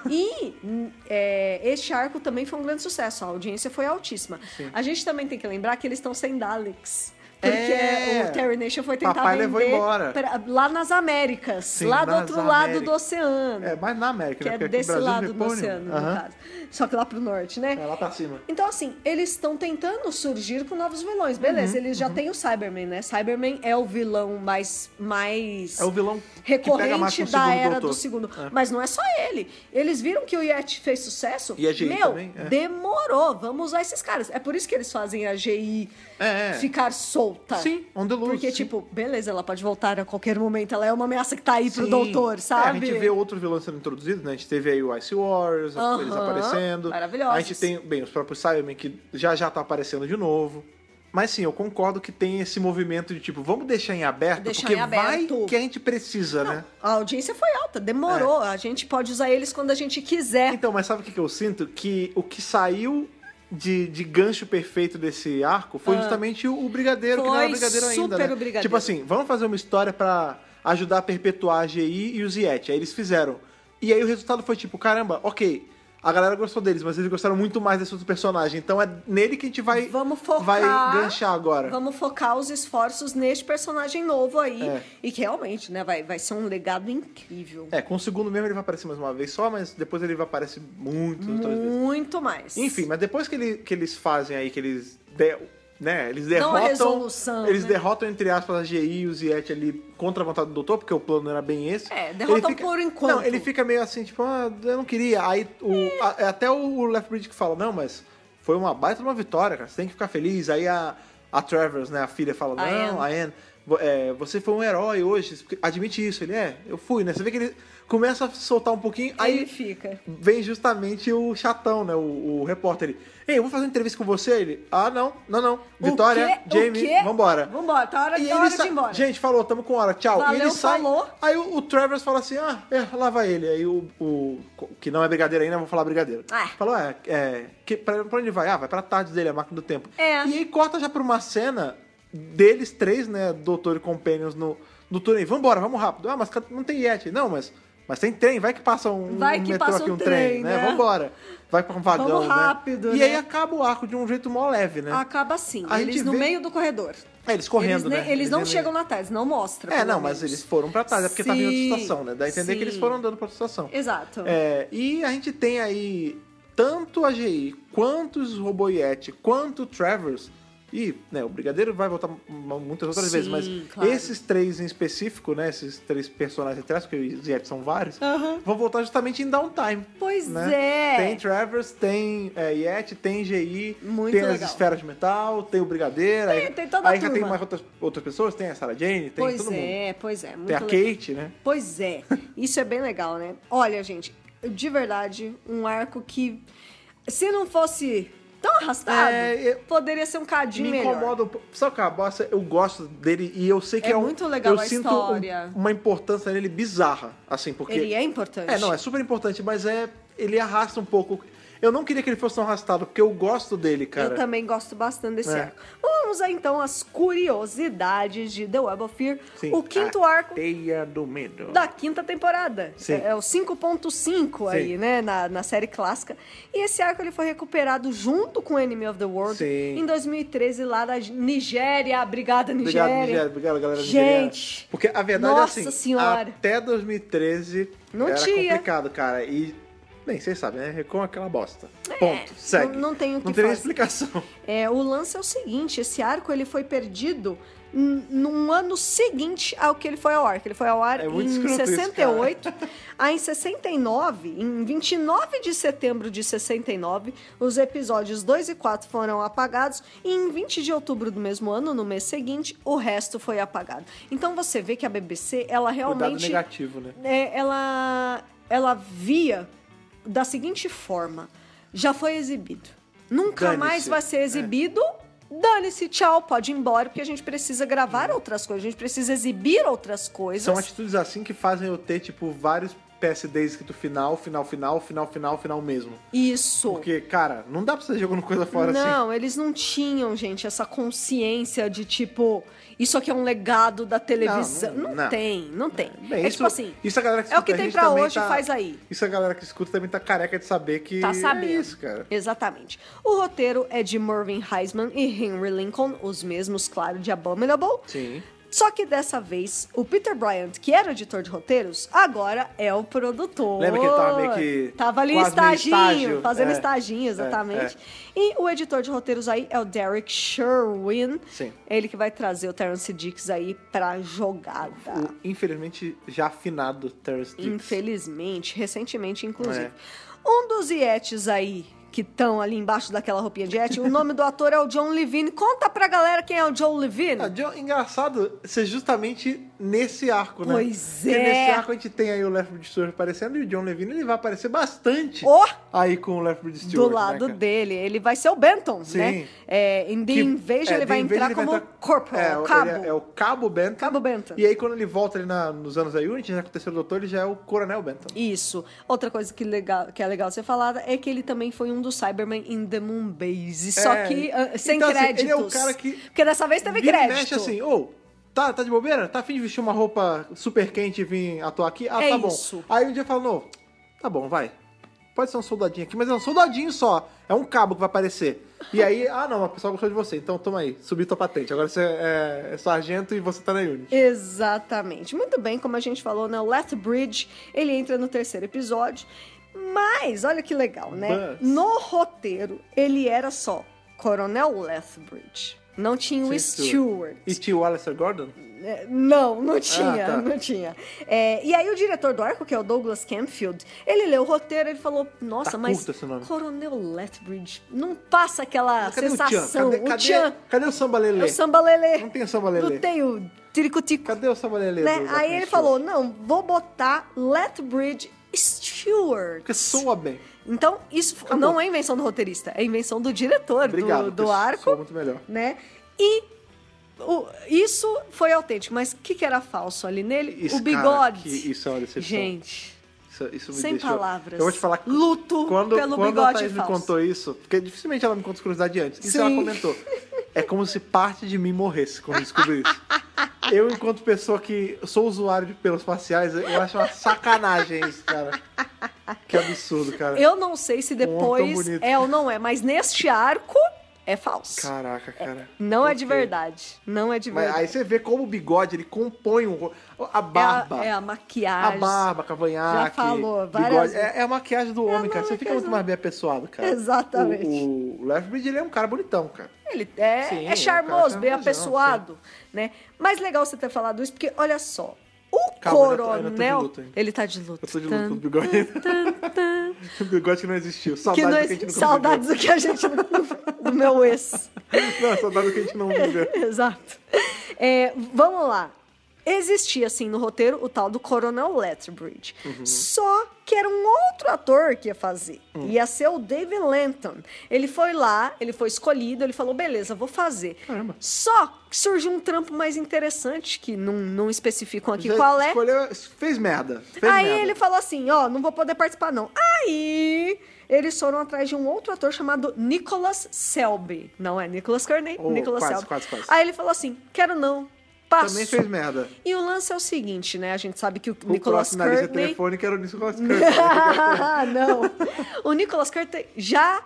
E hum, é, este arco também foi um grande sucesso, a audiência foi altíssima. Sim. A gente também tem que lembrar que eles estão sem Daleks. Porque É. o Terry Nation foi tentar Papai levou vender embora. pra- lá nas Américas, Sim, lá do nas outro lado Américas. do oceano. É, mas na América, Que né? é Porque aqui no desse Brasil lado não do tem porra oceano, nenhuma. no Aham. caso. Só que lá pro norte, né? É, lá pra cima. Então, assim, eles estão tentando surgir com novos vilões. Beleza, Uhum, eles já têm o Cyberman, né? Cyberman é o vilão mais, mais É o vilão que pega mais recorrente com o da segundo era doutor. do segundo. É. Mas não é só ele. Eles viram que o Yeti fez sucesso. E a G I Meu, também, é. demorou. Vamos usar esses caras. É por isso que eles fazem a G I É, é. ficar solta. Sim, on the loose. Porque, sim. tipo, beleza, ela pode voltar a qualquer momento. Ela é uma ameaça que tá aí pro Sim. doutor, É, sabe? a gente vê outro vilão sendo introduzido, né? A gente teve aí o Ice Warriors, Aham, eles aparecendo. maravilhosos. A gente tem, bem, os próprios Cybermen que já já tá aparecendo de novo. Mas sim, eu concordo que tem esse movimento de tipo, vamos deixar em aberto, Deixar porque em aberto. vai que a gente precisa, né? A audiência foi alta, demorou. A gente pode usar eles quando a gente quiser. Então, mas sabe o que, que eu sinto? Que o que saiu de, de gancho perfeito desse arco foi Ah. justamente o, o Brigadeiro, que não Foi era Brigadeiro ainda, super né? o Brigadeiro. Tipo assim, vamos fazer uma história pra ajudar a perpetuar a G I e os Yeti. Aí eles fizeram. E aí o resultado foi tipo, caramba, ok, a galera gostou deles, mas eles gostaram muito mais desse outro personagem. Então é nele que a gente vai, Vamos focar, vai ganchar agora. Vamos focar os esforços neste personagem novo aí. É. E que realmente, né, vai, vai ser um legado incrível. É, com o segundo mesmo ele vai aparecer mais uma vez só, mas depois ele vai aparecer muitas outras vezes. Muito mais. Enfim, mas depois que, ele, que eles fazem aí, que eles, de, né, eles Dão a derrotam... resolução, Eles né? derrotam, entre aspas, a G I e os Yeti ali contra a vontade do doutor, porque o plano era bem esse. É, derrotam Ele fica- por enquanto. Não, ele fica meio assim, tipo, ah, eu não queria. Aí o, a- é até o Lethbridge que fala, não, mas foi uma baita de uma vitória, cara, você tem que ficar feliz. Aí a, a Travers, né, a filha, fala, A não, a Anne. Anne, vo- é, você foi um herói hoje, admite isso. Ele, é, eu fui, né? Você vê que ele começa a soltar um pouquinho, Aí ele aí fica. vem justamente o chatão, né? O, o repórter. Ele, ei, eu vou fazer uma entrevista com você. Ele, ah, não, não, não. Vitória, O quê? Jamie, O quê? vambora. Vambora, tá hora, E tá ele hora sai- de ir embora. Gente, falou, tamo com hora, tchau. Valeu, e ele sai. falou. Aí o, o Travers fala assim: ah, é, lá vai ele. Aí o, o. Que não é brigadeiro ainda, eu vou falar brigadeiro. Ah. Falou, é, é que, pra, pra onde ele vai? Ah, vai pra tarde dele, a máquina do tempo. É. E aí corta já pra uma cena deles três, né? Doutor e Companions no, no túnel. Vambora, vamos rápido. Ah, mas não tem Yeti. Não, mas. Mas tem trem, vai que passa um, Vai um que metrô passa aqui, um um trem, trem, né? né? Vambora. Vai pra um vagão, Vamos né? rápido, E né? aí acaba o arco de um jeito mó leve, né? Acaba assim, A eles gente no vê- meio do corredor. É, eles correndo, eles, né? ne- Eles não nem- chegam na tarde, não mostra. É, pelo não, mas menos. eles foram pra trás, é porque tava em outra Sim, estação, né? Dá a entender que eles sim. foram andando pra outra estação. Exato. É, e a gente tem aí tanto a G I, quanto os Roboyeti, quanto o Travers E, né, o Brigadeiro vai voltar muitas outras Sim, vezes, mas claro. esses três em específico, né, esses três personagens atrás, porque os Yetis são vários, uh-huh. vão voltar justamente em Downtime. Pois né? é. Tem Travers, tem é, Yeti, tem G I, Muito tem legal. as esferas de metal, tem o Brigadeiro. Tem, aí tem toda a aí já turma. tem mais outras, outras pessoas, tem a Sarah Jane, tem pois todo é, mundo. Pois é, muito Tem a legal. Kate, né? Pois é, isso é bem legal, né? Olha, gente, de verdade, um arco que, se não fosse tão arrastado, É, eu- poderia ser um cadinho Me melhor. incomoda um pouco. Sabe que a bosta, eu gosto dele e eu sei que É é, um, muito legal eu a sinto história. um- uma importância nele bizarra, assim, porque... Ele é importante. É, não, é super importante, mas é ele arrasta um pouco. Eu não queria que ele fosse tão arrastado, porque eu gosto dele, cara. Eu também gosto bastante desse É. arco. Vamos aí, então, às curiosidades de The Web of Fear. Sim. O quinto A arco Teia do Medo. da quinta temporada. Sim. É, é o cinco ponto cinco aí, Sim. né, na, na série clássica. E esse arco ele foi recuperado junto com Enemy of the World Sim. em dois mil e treze lá da Nigéria. Obrigada, Nigéria. Obrigado, Nigéria. Obrigado, galera Gente, nigeriana. Porque a verdade nossa é assim, senhora. até dois mil e treze Não era tinha. complicado, cara. E, bem, vocês sabem, né? Com aquela bosta. Ponto. Segue. não- não tem o que Não tem nem fazer. explicação. É, o lance é o seguinte, esse arco ele foi perdido n- num ano seguinte ao que ele foi ao ar. Que ele foi ao ar É muito em escroto isso, sessenta e oito. Aí em sessenta e nove, em vinte e nove de setembro de sessenta e nove, os episódios dois e quatro foram apagados e em vinte de outubro do mesmo ano, no mês seguinte, o resto foi apagado. Então você vê que a B B C, ela Cuidado realmente... negativo, né? é, ela, ela via da seguinte forma: já foi exibido, nunca Dane-se. mais vai ser exibido. Dane-se, tchau, pode ir embora, porque a gente precisa gravar outras coisas, a gente precisa exibir outras coisas. São atitudes assim que fazem eu ter, tipo, vários P S Ds escrito final, final, final, final, final, final mesmo. Isso. Porque, cara, não dá pra você jogando coisa fora assim. Não, eles não tinham, gente, essa consciência de tipo, isso aqui é um legado da televisão. Não, Não, não, não. tem, não tem. Bem, é isso, tipo assim, isso a galera que é o que escuta a tem gente pra também hoje, tá- faz aí. Isso a galera que escuta também tá careca de saber que Tá sabendo. é isso, cara. Exatamente. O roteiro é de Mervyn Heisman e Henry Lincoln, os mesmos, claro, de Abominable. Sim. Só que dessa vez, o Peter Bryant, que era o editor de roteiros, agora é o produtor. Lembra que ele tava meio que Tava ali em quase meio estaginho, estágio? fazendo É. estágio, exatamente. É, E o editor de roteiros aí é o Derek Sherwin. Sim. Ele que vai trazer o Terrence Dicks aí pra jogada. O, infelizmente, já afinado Terrence Dicks. Infelizmente, recentemente, inclusive. É. Um dos Yetis aí, que estão ali embaixo daquela roupinha de Yeti, o nome do ator é o John Levine. Conta pra galera quem é o John Levine. Ah, John, engraçado ser justamente nesse arco, né? Pois Porque é. nesse arco a gente tem aí o Lethbridge Stewart aparecendo e o John Levine ele vai aparecer bastante Oh! aí com o Lethbridge Stewart. Do lado né, cara? dele. Ele vai ser o Benton, Sim. né? É, em The Que- Invasion é, ele The vai Invasion entrar ele vai como entrar- Corporal, é, cabo. ele é, é o Cabo Benton. Cabo Benton. E aí quando ele volta ali na- nos anos da Unity, já com o terceiro doutor, ele já é o Coronel Benton. Isso. Outra coisa que, legal, que é legal ser falada é que ele também foi um dos Cybermen in the Moon Base. Só É. que ah, sem Então, assim, créditos. ele é o cara que Porque dessa vez teve Vira e crédito. mexe assim, ô, tá, tá de bobeira? Tá afim de vestir uma roupa super quente e vir atuar aqui? Ah, É tá bom. isso. Aí um dia fala, não, tá bom, vai. Pode ser um soldadinho aqui, mas é um soldadinho só. É um cabo que vai aparecer. E aí, ah não, o pessoal gostou de você, então toma aí, subi tua patente. Agora você é, é sargento e você tá na Unity. Exatamente. Muito bem, como a gente falou, né? O Lethbridge, ele entra no terceiro episódio. Mas, olha que legal, né? But- No roteiro, ele era só Coronel Lethbridge. Não tinha o Sim, Stewart. E tinha o Alistair Gordon? É, Não, não tinha, tá. não tinha. É, e aí o diretor do arco, que é o Douglas Camfield, ele leu o roteiro e ele falou, nossa, Tá mas curto esse nome. Coronel Lethbridge não passa aquela Cadê sensação. o Tchan? Cadê, O cadê, Tchan cadê o samba lelê? é o samba lelê. Não tem o samba lelê. Não tem o tiricutico. Cadê o samba lelê? Né? do- da Aí Prince ele Stewart? falou, não, vou botar Lethbridge Stewart. Porque soa bem. Então, isso Acabou. não é invenção do roteirista, é invenção do diretor Obrigado, do, do porque arco. soa muito melhor. Né? E o- isso foi autêntico, mas o que, que era falso ali nele? Isso, o bigode. cara, que isso é uma decepção. Gente, Isso, isso me sem deixou... palavras. Eu vou te falar que Luto quando, pelo quando bigode a Thaís me falso. contou isso, porque dificilmente ela me conta curiosidade antes. Isso Sim. ela comentou. É como se parte de mim morresse quando eu descobri isso. Eu, enquanto pessoa que sou usuário de pelos faciais, eu acho uma sacanagem isso, cara. Que absurdo, cara. Eu não sei se Um homem tão depois bonito. é ou não é, mas neste arco é falso. Caraca, cara. Não okay. é de verdade. Não é de verdade. Mas aí você vê como o bigode, ele compõe um... a barba. É a, é a maquiagem. A barba, cavanhaque. Já falou, várias bigode. É, é a maquiagem do é homem, cara. Você fica muito mais bem apessoado, cara. Exatamente. O, o Lethbridge, ele é um cara bonitão, cara. Ele é, Sim, é charmoso, é um bem apessoado, né? Mas legal você ter falado isso, porque olha só. O Calma, coronel... Ainda tô, ainda tô ele tá de luto. Eu tô de luto com o bigode. O bigode que não existiu. Saudades que não, do que a gente não Saudades do que a gente não... do meu ex. Não, saudades do que a gente não viveu. Exato. É, vamos lá. Existia, assim, no roteiro, o tal do Coronel Lethbridge. Uhum. Só que era um outro ator que ia fazer. Uhum. Ia ser o David Lenton. Ele foi lá, ele foi escolhido, ele falou, beleza, vou fazer. Caramba. Só que surgiu um trampo mais interessante, que não, não especificam aqui Já qual é. Escolheu, fez merda. Fez Aí merda. ele falou assim, ó, não vou poder participar, não. Aí... eles foram atrás de um outro ator chamado Nicholas Selby. Não é Nicholas Courtney, oh, Nicholas quase, Selby. Quase, quase. Aí ele falou assim, quero não. Passo. Também fez merda. E o lance é o seguinte, né? A gente sabe que o, o Nicholas Courtney... O telefônica era o Nicholas Courtney. Não. O Nicholas Courtney já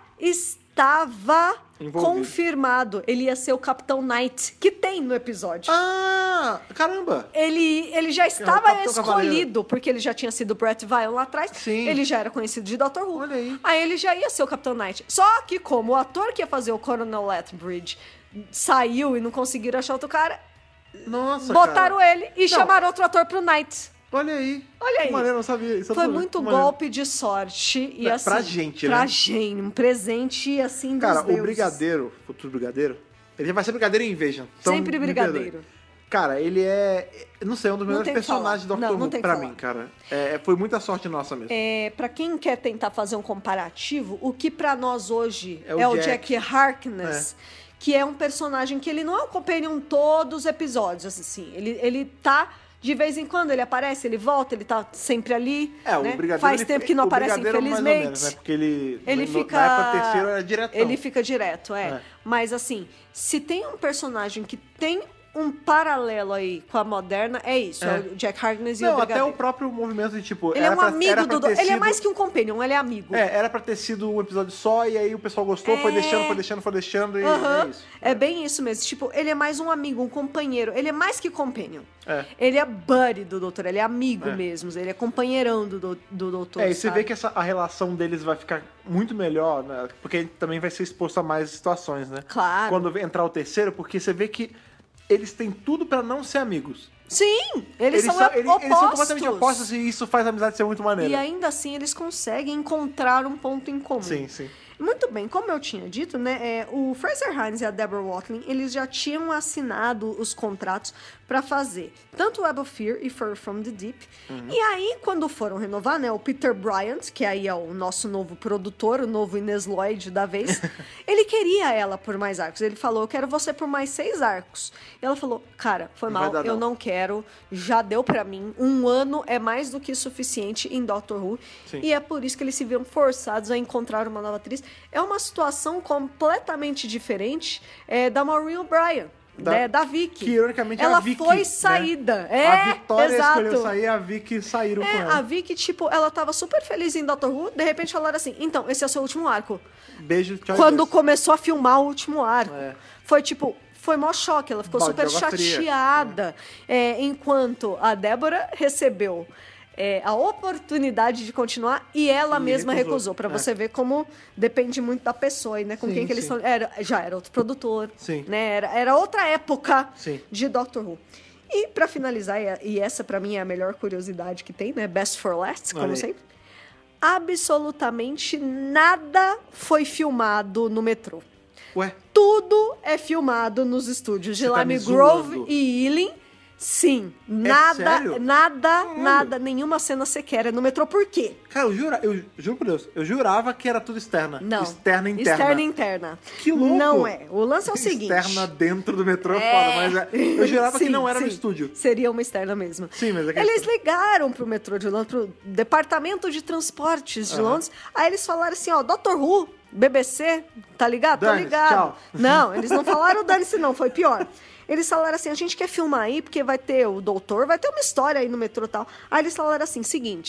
estava envolvido. Confirmado. Ele ia ser o Capitão Knight, que tem no episódio. Ah, caramba! Ele, ele já estava é, escolhido, Cavaleiro. Porque ele já tinha sido Brett Vion lá atrás. Sim. Ele já era conhecido de doutor Who. Olha aí. Aí ele já ia ser o Capitão Knight. Só que como o ator que ia fazer o Coronel Lethbridge saiu e não conseguiram achar outro cara... Nossa, botaram cara. ele e não. chamaram outro ator pro Knight. Olha aí. Olha aí. Que maneiro, eu não sabia. Isso Foi muito golpe de sorte. E, é, assim, pra gente, pra né? gente. Um presente, assim, dos Cara, deuses. o brigadeiro, futuro brigadeiro, ele vai ser brigadeiro em Invasion. Então, sempre brigadeiro. Cara, ele é... não sei, é um dos melhores personagens do Doctor Who pra mim, cara. É, foi muita sorte nossa mesmo. É, pra quem quer tentar fazer um comparativo, o que pra nós hoje é o, é o Jack, Jack Harkness... É. Que é um personagem que ele não é um companion todos os episódios, assim. Ele, ele tá, de vez em quando, ele aparece, ele volta, ele tá sempre ali. É, né? o Brigadeiro... Faz ele, tempo que não aparece, infelizmente. Mais ou menos, né? Porque ele, ele no, fica... na época terceira era diretão. Ele fica direto, é. é. Mas, assim, se tem um personagem que tem um paralelo aí com a moderna, é isso. É, é o Jack Harkness e não, o Brigadeiro. até o próprio movimento de, tipo... Ele é um pra, amigo do... Ele sido... é mais que um companion, ele é amigo. É, era pra ter sido um episódio só, e aí o pessoal gostou, é... foi deixando, foi deixando, foi deixando, e uhum. é isso. É bem isso mesmo. Tipo, ele é mais um amigo, um companheiro. Ele é mais que companion. É. Ele é buddy do doutor, ele é amigo é. mesmo. Ele é companheirão do, do, do doutor, É, e você sabe? vê que essa, a relação deles vai ficar muito melhor, né? Porque ele também vai ser exposto a mais situações, né? Claro. Quando entrar o terceiro, porque você vê que eles têm tudo pra não ser amigos. Sim, eles, eles são, são eles, opostos. Eles são completamente opostos e isso faz a amizade ser muito maneira. E ainda assim eles conseguem encontrar um ponto em comum. Sim, sim. Muito bem, como eu tinha dito, né, é, o Fraser Hines e a Deborah Watling, eles já tinham assinado os contratos para fazer tanto Web of Fear e Fur from the Deep. Uhum. E aí, quando foram renovar, né, o Peter Bryant, que aí é o nosso novo produtor, o novo Inês Lloyd da vez, ele queria ela por mais arcos. Ele falou, eu quero você por mais seis arcos. E ela falou, cara, foi não mal, dar, eu não. não quero, já deu para mim, um ano é mais do que suficiente em Doctor Who. Sim. E é por isso que eles se viram forçados a encontrar uma nova atriz. É uma situação completamente diferente é, da Maureen O'Brien, da, né, da Vicky. Que, ironicamente, ela a Vicky, foi saída. Né? É, a Vitória exato. escolheu sair e a Vicky saíram é, com ela. A Vicky, tipo, ela tava super feliz em Doctor Who, de repente falaram assim, então, esse é o seu último arco. Beijo, tchau. Quando começou a filmar o último arco. É. Foi tipo... Foi mó choque, ela ficou Balde super chateada. É, enquanto a Débora recebeu é, a oportunidade de continuar e ela e mesma recusou. recusou pra é. você ver como depende muito da pessoa e né, com sim, quem que eles estão. Já era outro produtor. Sim. Né, era, era outra época sim. de Doctor Who. E pra finalizar, e essa pra mim é a melhor curiosidade que tem, né? Best for last, como Olha sempre. Aí. Absolutamente nada foi filmado no metrô. Ué? Tudo é filmado nos estúdios de Você Lime tá Grove e Ealing. Sim. Nada, é sério? nada, Caralho. nada, nenhuma cena sequer é no metrô. Por quê? Cara, eu, jura, eu juro por Deus, eu jurava que era tudo externa. Não. Externa e interna. Externa e interna. Que louco. Não é. O lance é o seguinte. Externa dentro do metrô, é... foda, mas é, eu jurava sim, que não era sim. no estúdio. Seria uma externa mesmo. Sim, mas é que eles ligaram pro metrô de Londres, pro departamento de transportes de uhum. Londres. Aí eles falaram assim, ó, Doctor Who, B B C, tá ligado? Tô ligado. Tchau. Não, eles não falaram dane-se não, foi pior. Eles falaram assim, a gente quer filmar aí, porque vai ter o doutor, vai ter uma história aí no metrô e tal. Aí eles falaram assim, seguinte,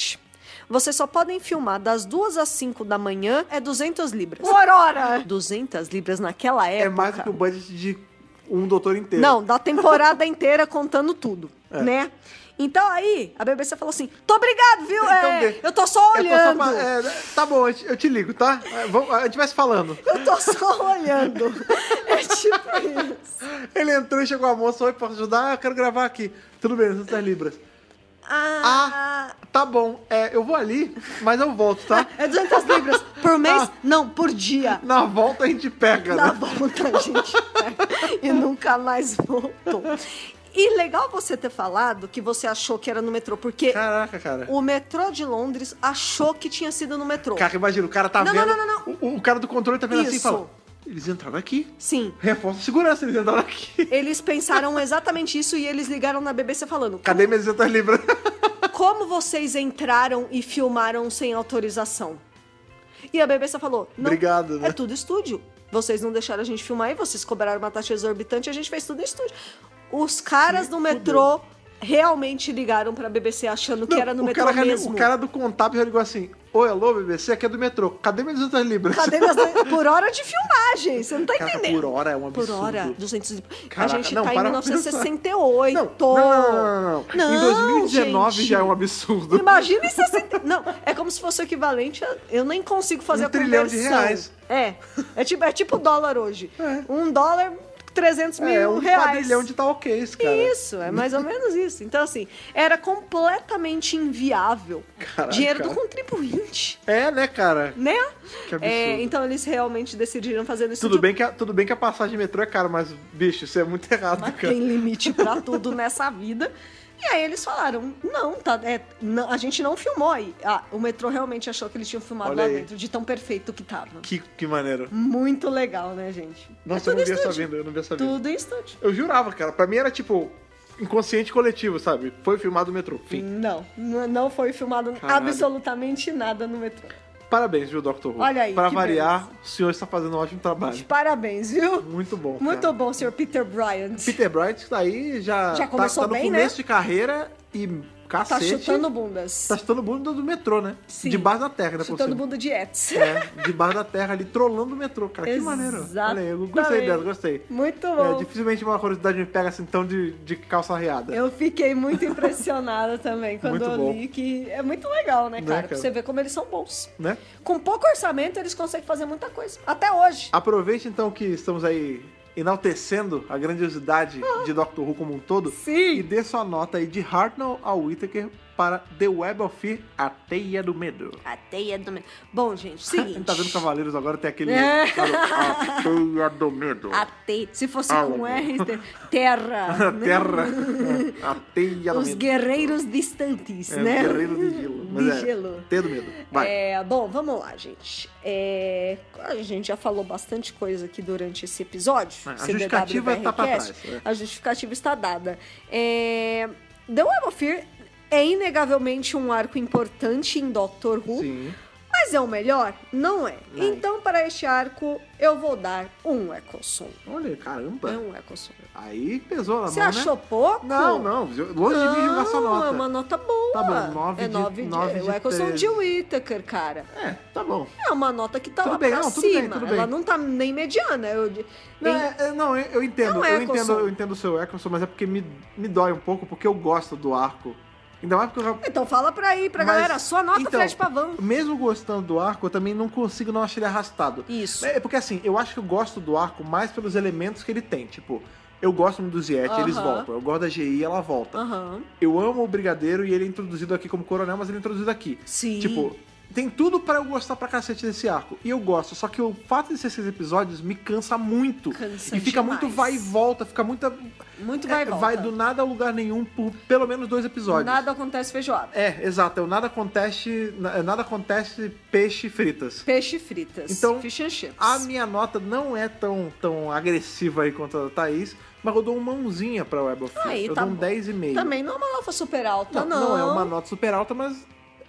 Vocês só podem filmar das duas às cinco da manhã, é duzentas libras. Por hora! duzentas libras naquela época. É mais do que o budget de um doutor inteiro. Não, da temporada inteira contando tudo, é. né? Então aí, a B B C falou assim, tô obrigado, viu? Então, é, eu tô só olhando. Tô só pra, é, tá bom, eu te ligo, tá? A gente vai se falando. Eu tô só olhando. É tipo isso. Ele entrou e chegou a moça, oi, posso ajudar? Eu quero gravar aqui. Tudo bem, duzentas libras. Ah, ah, tá bom. É, eu vou ali, mas eu volto, tá? É duzentas libras por mês? Ah, não, por dia. Na volta a gente pega, Na né? volta a gente pega. E nunca mais voltou. E legal você ter falado que você achou que era no metrô, porque Caraca, cara. o metrô de Londres achou que tinha sido no metrô. Cara, imagina, o cara tá não, vendo... Não, não, não, não. O, o cara do controle tá vendo Isso. assim e fala... Eles entraram aqui. Sim. Reforço de segurança, eles entraram aqui. Eles pensaram exatamente isso e eles ligaram na B B C falando... Cadê minhas duzentas libras? Como vocês entraram e filmaram sem autorização? E a B B C falou... Não, Obrigado, né? É tudo estúdio. Vocês não deixaram a gente filmar e vocês cobraram uma taxa exorbitante e a gente fez tudo em estúdio. Os caras do metrô realmente ligaram pra B B C achando não, que era no o metrô cara, mesmo. O cara do contábil já ligou assim, oi, alô, B B C, aqui é do metrô. Cadê minhas duzentas libras? Cadê minhas... Por hora de filmagem, você não tá Cara, entendendo. por hora é um absurdo. Por hora, duzentas libras. Caraca, a gente não, tá em mil novecentos e sessenta e oito. Não, não, não, não, não. Não, em dois mil e dezenove gente. já é um absurdo. Imagina em sessenta... Não, é como se fosse o equivalente a... Eu nem consigo fazer um a trilhão conversão. de reais. É, é tipo, é tipo dólar hoje. É. Um dólar... trezentos mil é, um reais. quadrilhão de talquês, cara. Isso, é mais ou menos isso. Então, assim, era completamente inviável. Caraca, dinheiro cara. do contribuinte. É, né, cara? Né? Que absurdo. É, então, eles realmente decidiram fazer isso. Tudo, de... bem que a, tudo bem que a passagem de metrô é cara, mas, bicho, isso é muito errado, mas cara. tem limite pra tudo nessa vida. E aí eles falaram, não, tá, é, não, a gente não filmou aí. Ah, o metrô realmente achou que eles tinham filmado Olha lá aí. dentro, de tão perfeito que tava. Que, que maneiro. Muito legal, né, gente? Nossa, é eu não vi estúdio. essa vindo, eu não vi essa vindo. Tudo em estúdio. Eu jurava, cara. Pra mim era tipo inconsciente coletivo, sabe? Foi filmado no metrô. Fim. Não, n- não foi filmado Caralho. absolutamente nada no metrô. Parabéns, viu, doutor Who? Olha aí, Pra que variar, beleza. o senhor está fazendo um ótimo trabalho. Parabéns, viu? Muito bom. Muito cara. bom, senhor Peter Bryant. Peter Bright está aí, já, Já começou tá, tá no bem, começo né? de carreira e Tá cacete. chutando bundas. Tá chutando bunda do metrô, né? Sim. Debaixo da terra, né? por Chutando cima. bunda de Ets. É, debaixo da terra ali, trolando o metrô, cara. Que maneiro. Olha aí, eu gostei Exatamente. dela, gostei. Muito É, bom. dificilmente uma curiosidade me pega assim tão de, de calça riada. Eu fiquei muito impressionada também quando Muito eu bom. li que é muito legal, né, Né, cara? cara? Pra você ver como eles são bons. Né? Com pouco orçamento, eles conseguem fazer muita coisa. Até hoje. Aproveite então que estamos aí enaltecendo a grandiosidade de Doctor Who como um todo. Sim. E dê sua nota aí de Hartnell a Whittaker para The Web of Fear, a Teia do Medo. A teia do medo. Bom, gente, A seguinte. gente tá vendo Cavaleiros agora, tem aquele... É. A Teia do Medo. A teia. Se fosse Ah, com bom. R, terra. A né? Terra. A Teia do Os Medo. guerreiros distantes, É, né? o Guerreiro de Gelo. Mas De é, gelo. Teia do Medo. Vai. É, bom, vamos lá, gente. É, a gente já falou bastante coisa aqui durante esse episódio. É, a C D W justificativa tá pra BRcast. trás, é. A justificativa está dada. É, The Web of Fear é inegavelmente um arco importante em Doctor Who. Sim. Mas é o melhor? Não é. Não. Então, para este arco, eu vou dar um Eccleston. Olha, caramba. É um Eccleston. Aí pesou na Você mão, achou né? pouco? Não, não. Longe de mim jogar sua nota. É uma nota boa. Tá bom, nove é de- nove de, nove de O Eccleston treze. de Whittaker, cara. É, tá bom. É uma nota que tá Tudo lá bem, pra não, tudo cima. bem, tudo Ela bem. não tá nem mediana. Eu, Não, em- é- é- não, eu eu entendo, É um eu Eccleston. entendo, eu entendo o seu Eccleston, mas é porque me, me dói um pouco, porque eu gosto do arco. Ainda mais porque eu já... Então fala pra aí, pra Mas- galera. Sua nota, então, Fred Pavão. Mesmo gostando do arco, eu também não consigo não achar ele arrastado. Isso. É porque assim, eu acho que eu gosto do arco mais pelos elementos que ele tem. Tipo, eu gosto muito do Ziet, Aham. eles voltam. Eu gosto da G I, ela volta. Aham. Eu amo o Brigadeiro e ele é introduzido aqui como coronel, mas ele é introduzido aqui. Sim. Tipo, tem tudo pra eu gostar pra cacete desse arco. E eu gosto, só que o fato de ser seis episódios me cansa muito. Cansa e fica demais. muito vai e volta, fica muita... Muito vai e é, volta. Vai do nada a lugar nenhum por pelo menos dois episódios. Nada acontece feijoada. É, exato. É o nada acontece, na- nada acontece peixe fritas. Peixe fritas. Então, Fish and chips. A minha nota não é tão, tão agressiva aí quanto a da Thaís, mas eu dou uma mãozinha pra Web of Fear. Aí, Eu tá dou um bom. dez e meio. Também não é uma nota super alta, Não, não. não é uma nota super alta, mas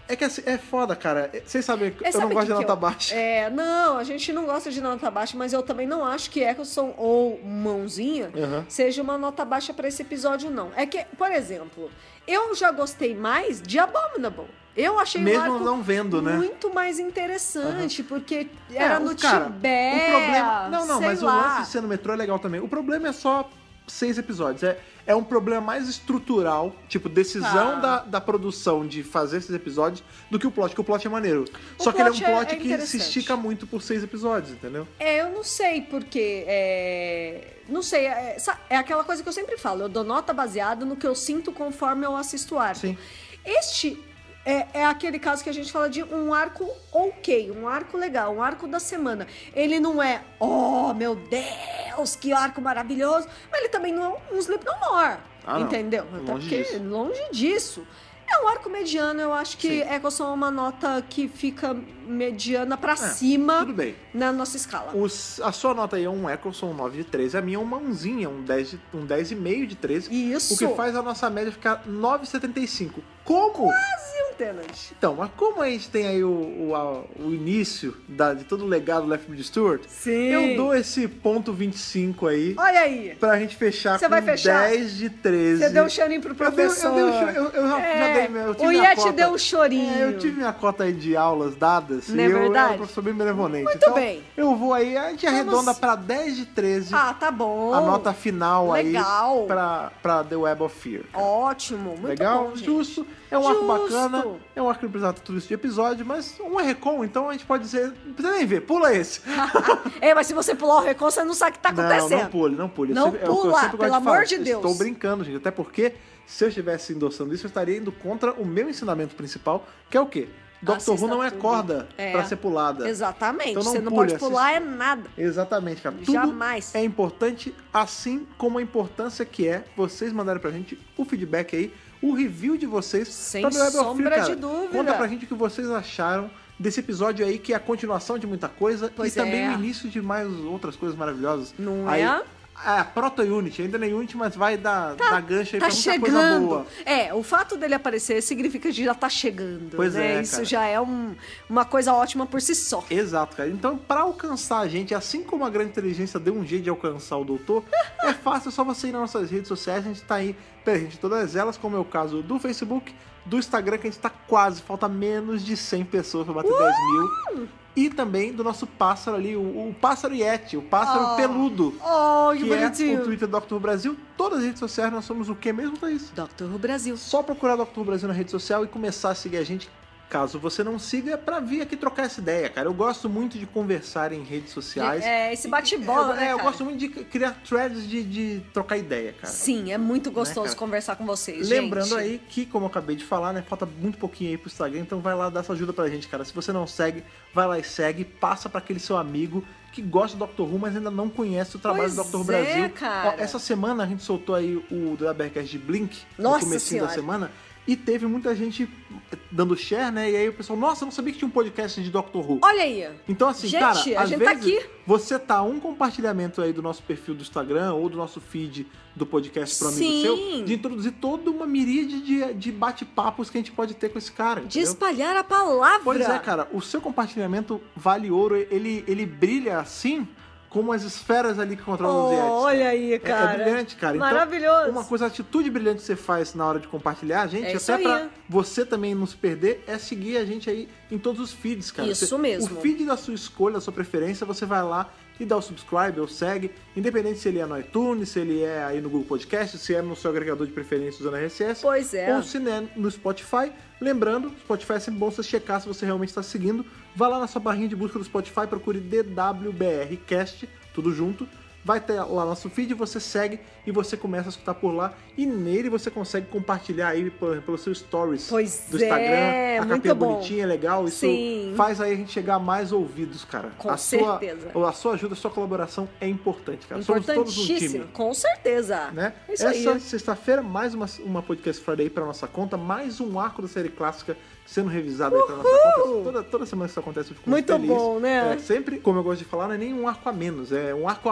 É que assim, é foda, cara. Vocês sabem que é, eu sabe não gosto que de que nota eu, baixa. É, não, a gente não gosta de nota baixa, mas eu também não acho que Eccleston ou Mãozinha Uhum. seja uma nota baixa pra esse episódio, não. É que, por exemplo, eu já gostei mais de Abominable. Eu achei Mesmo o arco não vendo, né? muito mais interessante, uhum. porque É, era o no cara, Tibete. O problema... Não, não, sei mas lá. o lance de ser no metrô é legal também. O problema é só seis episódios. É, é um problema mais estrutural, tipo, decisão Tá. da, da produção de fazer esses episódios do que o plot, que o plot é maneiro. O Só que ele é um plot é- plot é que se interessante. estica muito por seis episódios, entendeu? É, eu não sei, porque. É... Não sei, é, sa- é aquela coisa que eu sempre falo. Eu dou nota baseada no que eu sinto conforme eu assisto o arco. Sim. Este é, é aquele caso que a gente fala de um arco ok, um arco legal, um arco da semana. Ele não é, oh meu Deus, que arco maravilhoso, mas ele também não é um Sleep No More, Ah, não. entendeu? Até Longe porque disso. longe disso. É um arco mediano, eu acho que Sim. Eccleston é uma nota que fica mediana pra É, cima tudo bem. na nossa escala. Os- a sua nota aí é um Eccleston, um nove de treze. A minha é uma mãozinha, um dez, de, um dez e meio de treze. Isso. O que faz a nossa média ficar nove vírgula setenta e cinco. Como? E um Tenant. Então, mas como a gente tem aí o, o, a- o início da- de todo o legado do Left Behind Stewart, Sim. eu dou esse ponto vinte e cinco aí Olha aí. pra gente fechar Você com vai fechar? dez de treze. Você deu um chorinho pro Eu dei- professor. Eu, dei, um cho- eu, eu já, É, já dei meu. Eu tive o minha Yeti cota. deu um chorinho. É, eu tive minha cota aí de aulas dadas. Não é e eu verdade? era um professor bem benevolente. Muito então, bem. Eu vou aí, a gente Vamos- arredonda pra dez de treze. Ah, tá bom. A nota final Legal. aí pra, pra The Web of Fear. Ótimo, muito Legal, bom, gente. justo. É um arco Justo. bacana. É um arco que não precisa ter tudo isso de episódio, mas um é recon, então a gente pode dizer. Não precisa nem ver, pula esse. É, mas se você pular o recon, você não sabe o que tá acontecendo. Não, não pule, não pule. Não Eu sempre- é o que eu pula, sempre gosto pelo de falar. amor de Deus. Estou brincando, gente. Até porque, se eu estivesse endossando isso, eu estaria indo contra o meu ensinamento principal, que é o quê? Doctor Who Assista não é tudo. corda É. pra ser pulada. Exatamente. Então não você não pule, pode pular assista. é nada. Exatamente, cara. Tudo Jamais. é importante, assim como a importância que é vocês mandarem pra gente o feedback aí, o review de vocês. Sem pra The Web of Fear, sombra cara. de dúvida. Conta pra gente o que vocês acharam desse episódio aí, que é a continuação de muita coisa Pois e também é. o início de mais outras coisas maravilhosas. Não aí, é? É, Proto-Unity, ainda nem Unity, mas vai dar, dar gancho aí Tá pra muita coisa chegando. boa. É, o fato dele aparecer significa que já tá chegando. Pois né? é, Isso cara. já é um- uma coisa ótima por si só. Exato, cara. Então, pra alcançar a gente, assim como a grande inteligência deu um jeito de alcançar o doutor, é fácil, é só você ir nas nossas redes sociais, a gente tá aí presente em todas elas, como é o caso do Facebook, do Instagram, que a gente tá quase, falta menos de cem pessoas pra bater dez mil. E também do nosso pássaro ali, o, o pássaro Yeti, o pássaro Oh. peludo. Oh, que Que é bonitinho. o Twitter do Doctor Who Brasil. Todas as redes sociais nós somos o que mesmo, Thaís? Doctor Who Brasil. Só procurar Doctor Who Brasil na rede social e começar a seguir a gente. Caso você não siga, é pra vir aqui trocar essa ideia, cara. Eu gosto muito de conversar em redes sociais. É, esse bate-bola, Eu- né, É, eu cara? gosto muito de criar threads de, de trocar ideia, cara. Sim, é muito gostoso cara? conversar com vocês, Lembrando gente. aí que, como eu acabei de falar, né, falta muito pouquinho aí pro Instagram, então vai lá dar essa ajuda pra gente, cara. Se você não segue, vai lá e segue, passa pra aquele seu amigo que gosta do Doctor Who, mas ainda não conhece o trabalho Pois do Doctor Who é, Brasil. cara. Ó, essa semana a gente soltou aí o do WBcast de Blink, Nossa no comecinho da Senhora. semana, e teve muita gente dando share, né? E aí o pessoal, nossa, eu não sabia que tinha um podcast de Doctor Who. Olha aí. Então, assim, Gente, cara, a às gente tá vezes aqui. você tá um compartilhamento aí do nosso perfil do Instagram ou do nosso feed do podcast pro amigo Sim. seu, de introduzir toda uma miríade de, de bate-papos que a gente pode ter com esse cara, De entendeu? espalhar a palavra. Pois é, cara, o seu compartilhamento vale ouro, ele, ele brilha assim como as esferas ali que controlam os Yetis. Olha aí, É- cara. É, brilhante, cara. Então, Maravilhoso. uma coisa, a atitude brilhante que você faz na hora de compartilhar, gente, É isso até aí. pra você também não se perder, é seguir a gente aí em todos os feeds, cara. Isso Você- mesmo. O feed da sua escolha, da sua preferência, você vai lá e dá o subscribe ou segue, independente se ele é no iTunes, se ele é aí no Google Podcast, se é no seu agregador de preferência usando R S S, Pois é. ou se é no Spotify. Lembrando, Spotify é sempre bom você checar se você realmente está seguindo. Vá lá na sua barrinha de busca do Spotify, procure D W B R Cast, tudo junto. Vai ter lá nosso feed, você segue e você começa a escutar por lá. E nele você consegue compartilhar aí pelo, pelo seu stories Pois do Instagram. é, a muito capinha bom. bonitinha, é legal. Isso Sim. faz aí a gente chegar a mais ouvidos, cara. Com a sua, certeza. A sua ajuda, a sua colaboração é importante, cara. Somos todos um time. Importantíssimo. Com certeza. Né? É isso Essa aí. sexta-feira, mais uma, uma Podcast Friday aí pra nossa conta, mais um arco da série clássica sendo revisado aí pra nossa conta. Toda, toda semana que isso acontece, eu fico muito, Muito feliz. bom, né? É, sempre, como eu gosto de falar, não é nem um arco a menos, é um arco a mais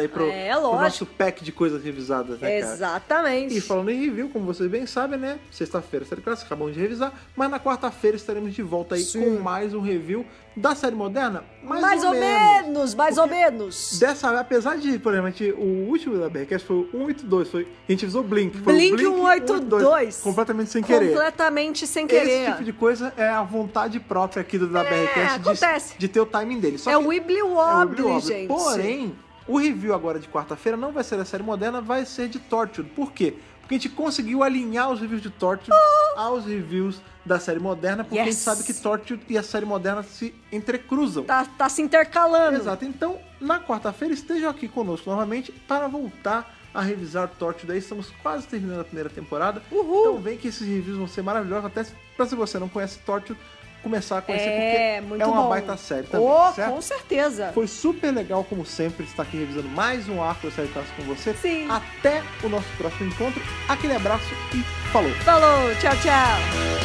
aí pro, é, pro nosso pack de coisas revisadas, né, cara? Exatamente. E falando em review, como vocês bem sabem, né? Sexta-feira, série clássica, acabamos de revisar, mas na quarta-feira estaremos de volta aí Sim. com mais um review da série moderna, mais, mais ou, ou menos. menos mais Porque ou menos. Dessa, apesar de, por exemplo, a gente, o último da B R Cast foi o cento e oitenta e dois, foi, a gente usou Blink. Foi Blink, o Blink cento e oitenta e dois. Completamente sem querer. Completamente sem querer. Esse tipo de coisa é a vontade própria aqui do da é, B R Cast de, de ter o timing dele. Só é o Wibbly Wobbly, é gente. Porém, o review agora de quarta-feira não vai ser da série moderna, vai ser de Torchwood. Por quê? Porque a gente conseguiu alinhar os reviews de Torchwood oh. aos reviews da série moderna, porque yes. a gente sabe que Torchwood e a série moderna se entrecruzam. Tá, tá se intercalando. Exato. Então, na quarta-feira, estejam aqui conosco novamente para voltar a revisar Torchwood. Aí estamos quase terminando a primeira temporada. Uhul. Então vem que esses reviews vão ser maravilhosos, até pra se você não conhece Torchwood, começar a conhecer, é, porque muito é uma bom. baita série também, oh, certo? Com certeza. Foi super legal, como sempre, estar aqui revisando mais um arco da série clássica com você. Sim. Até o nosso próximo encontro. Aquele abraço e falou! Falou! Tchau, tchau!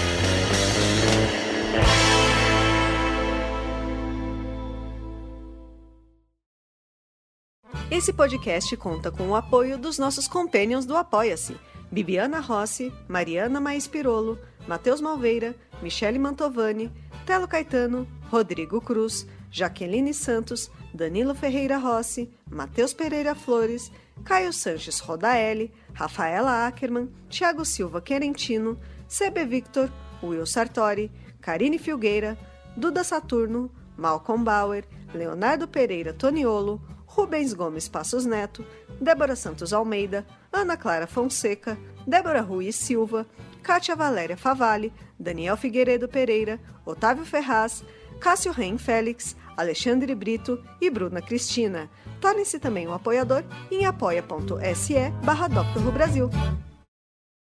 Esse podcast conta com o apoio dos nossos companions do Apoia-se: Bibiana Rossi, Mariana Maes Pirolo, Matheus Malveira, Michele Mantovani, Telo Caetano, Rodrigo Cruz, Jaqueline Santos, Danilo Ferreira Rossi, Matheus Pereira Flores, Caio Sanches Rodaelli, Rafaela Ackerman, Thiago Silva Querentino, C B Victor, Will Sartori, Karine Filgueira, Duda Saturno, Malcolm Bauer, Leonardo Pereira Toniolo, Rubens Gomes Passos Neto, Débora Santos Almeida, Ana Clara Fonseca, Débora Rui Silva, Kátia Valéria Favalli, Daniel Figueiredo Pereira, Otávio Ferraz, Cássio Reim Félix, Alexandre Brito e Bruna Cristina. Torne-se também um apoiador em apoia.se barra Doctor Who Brasil.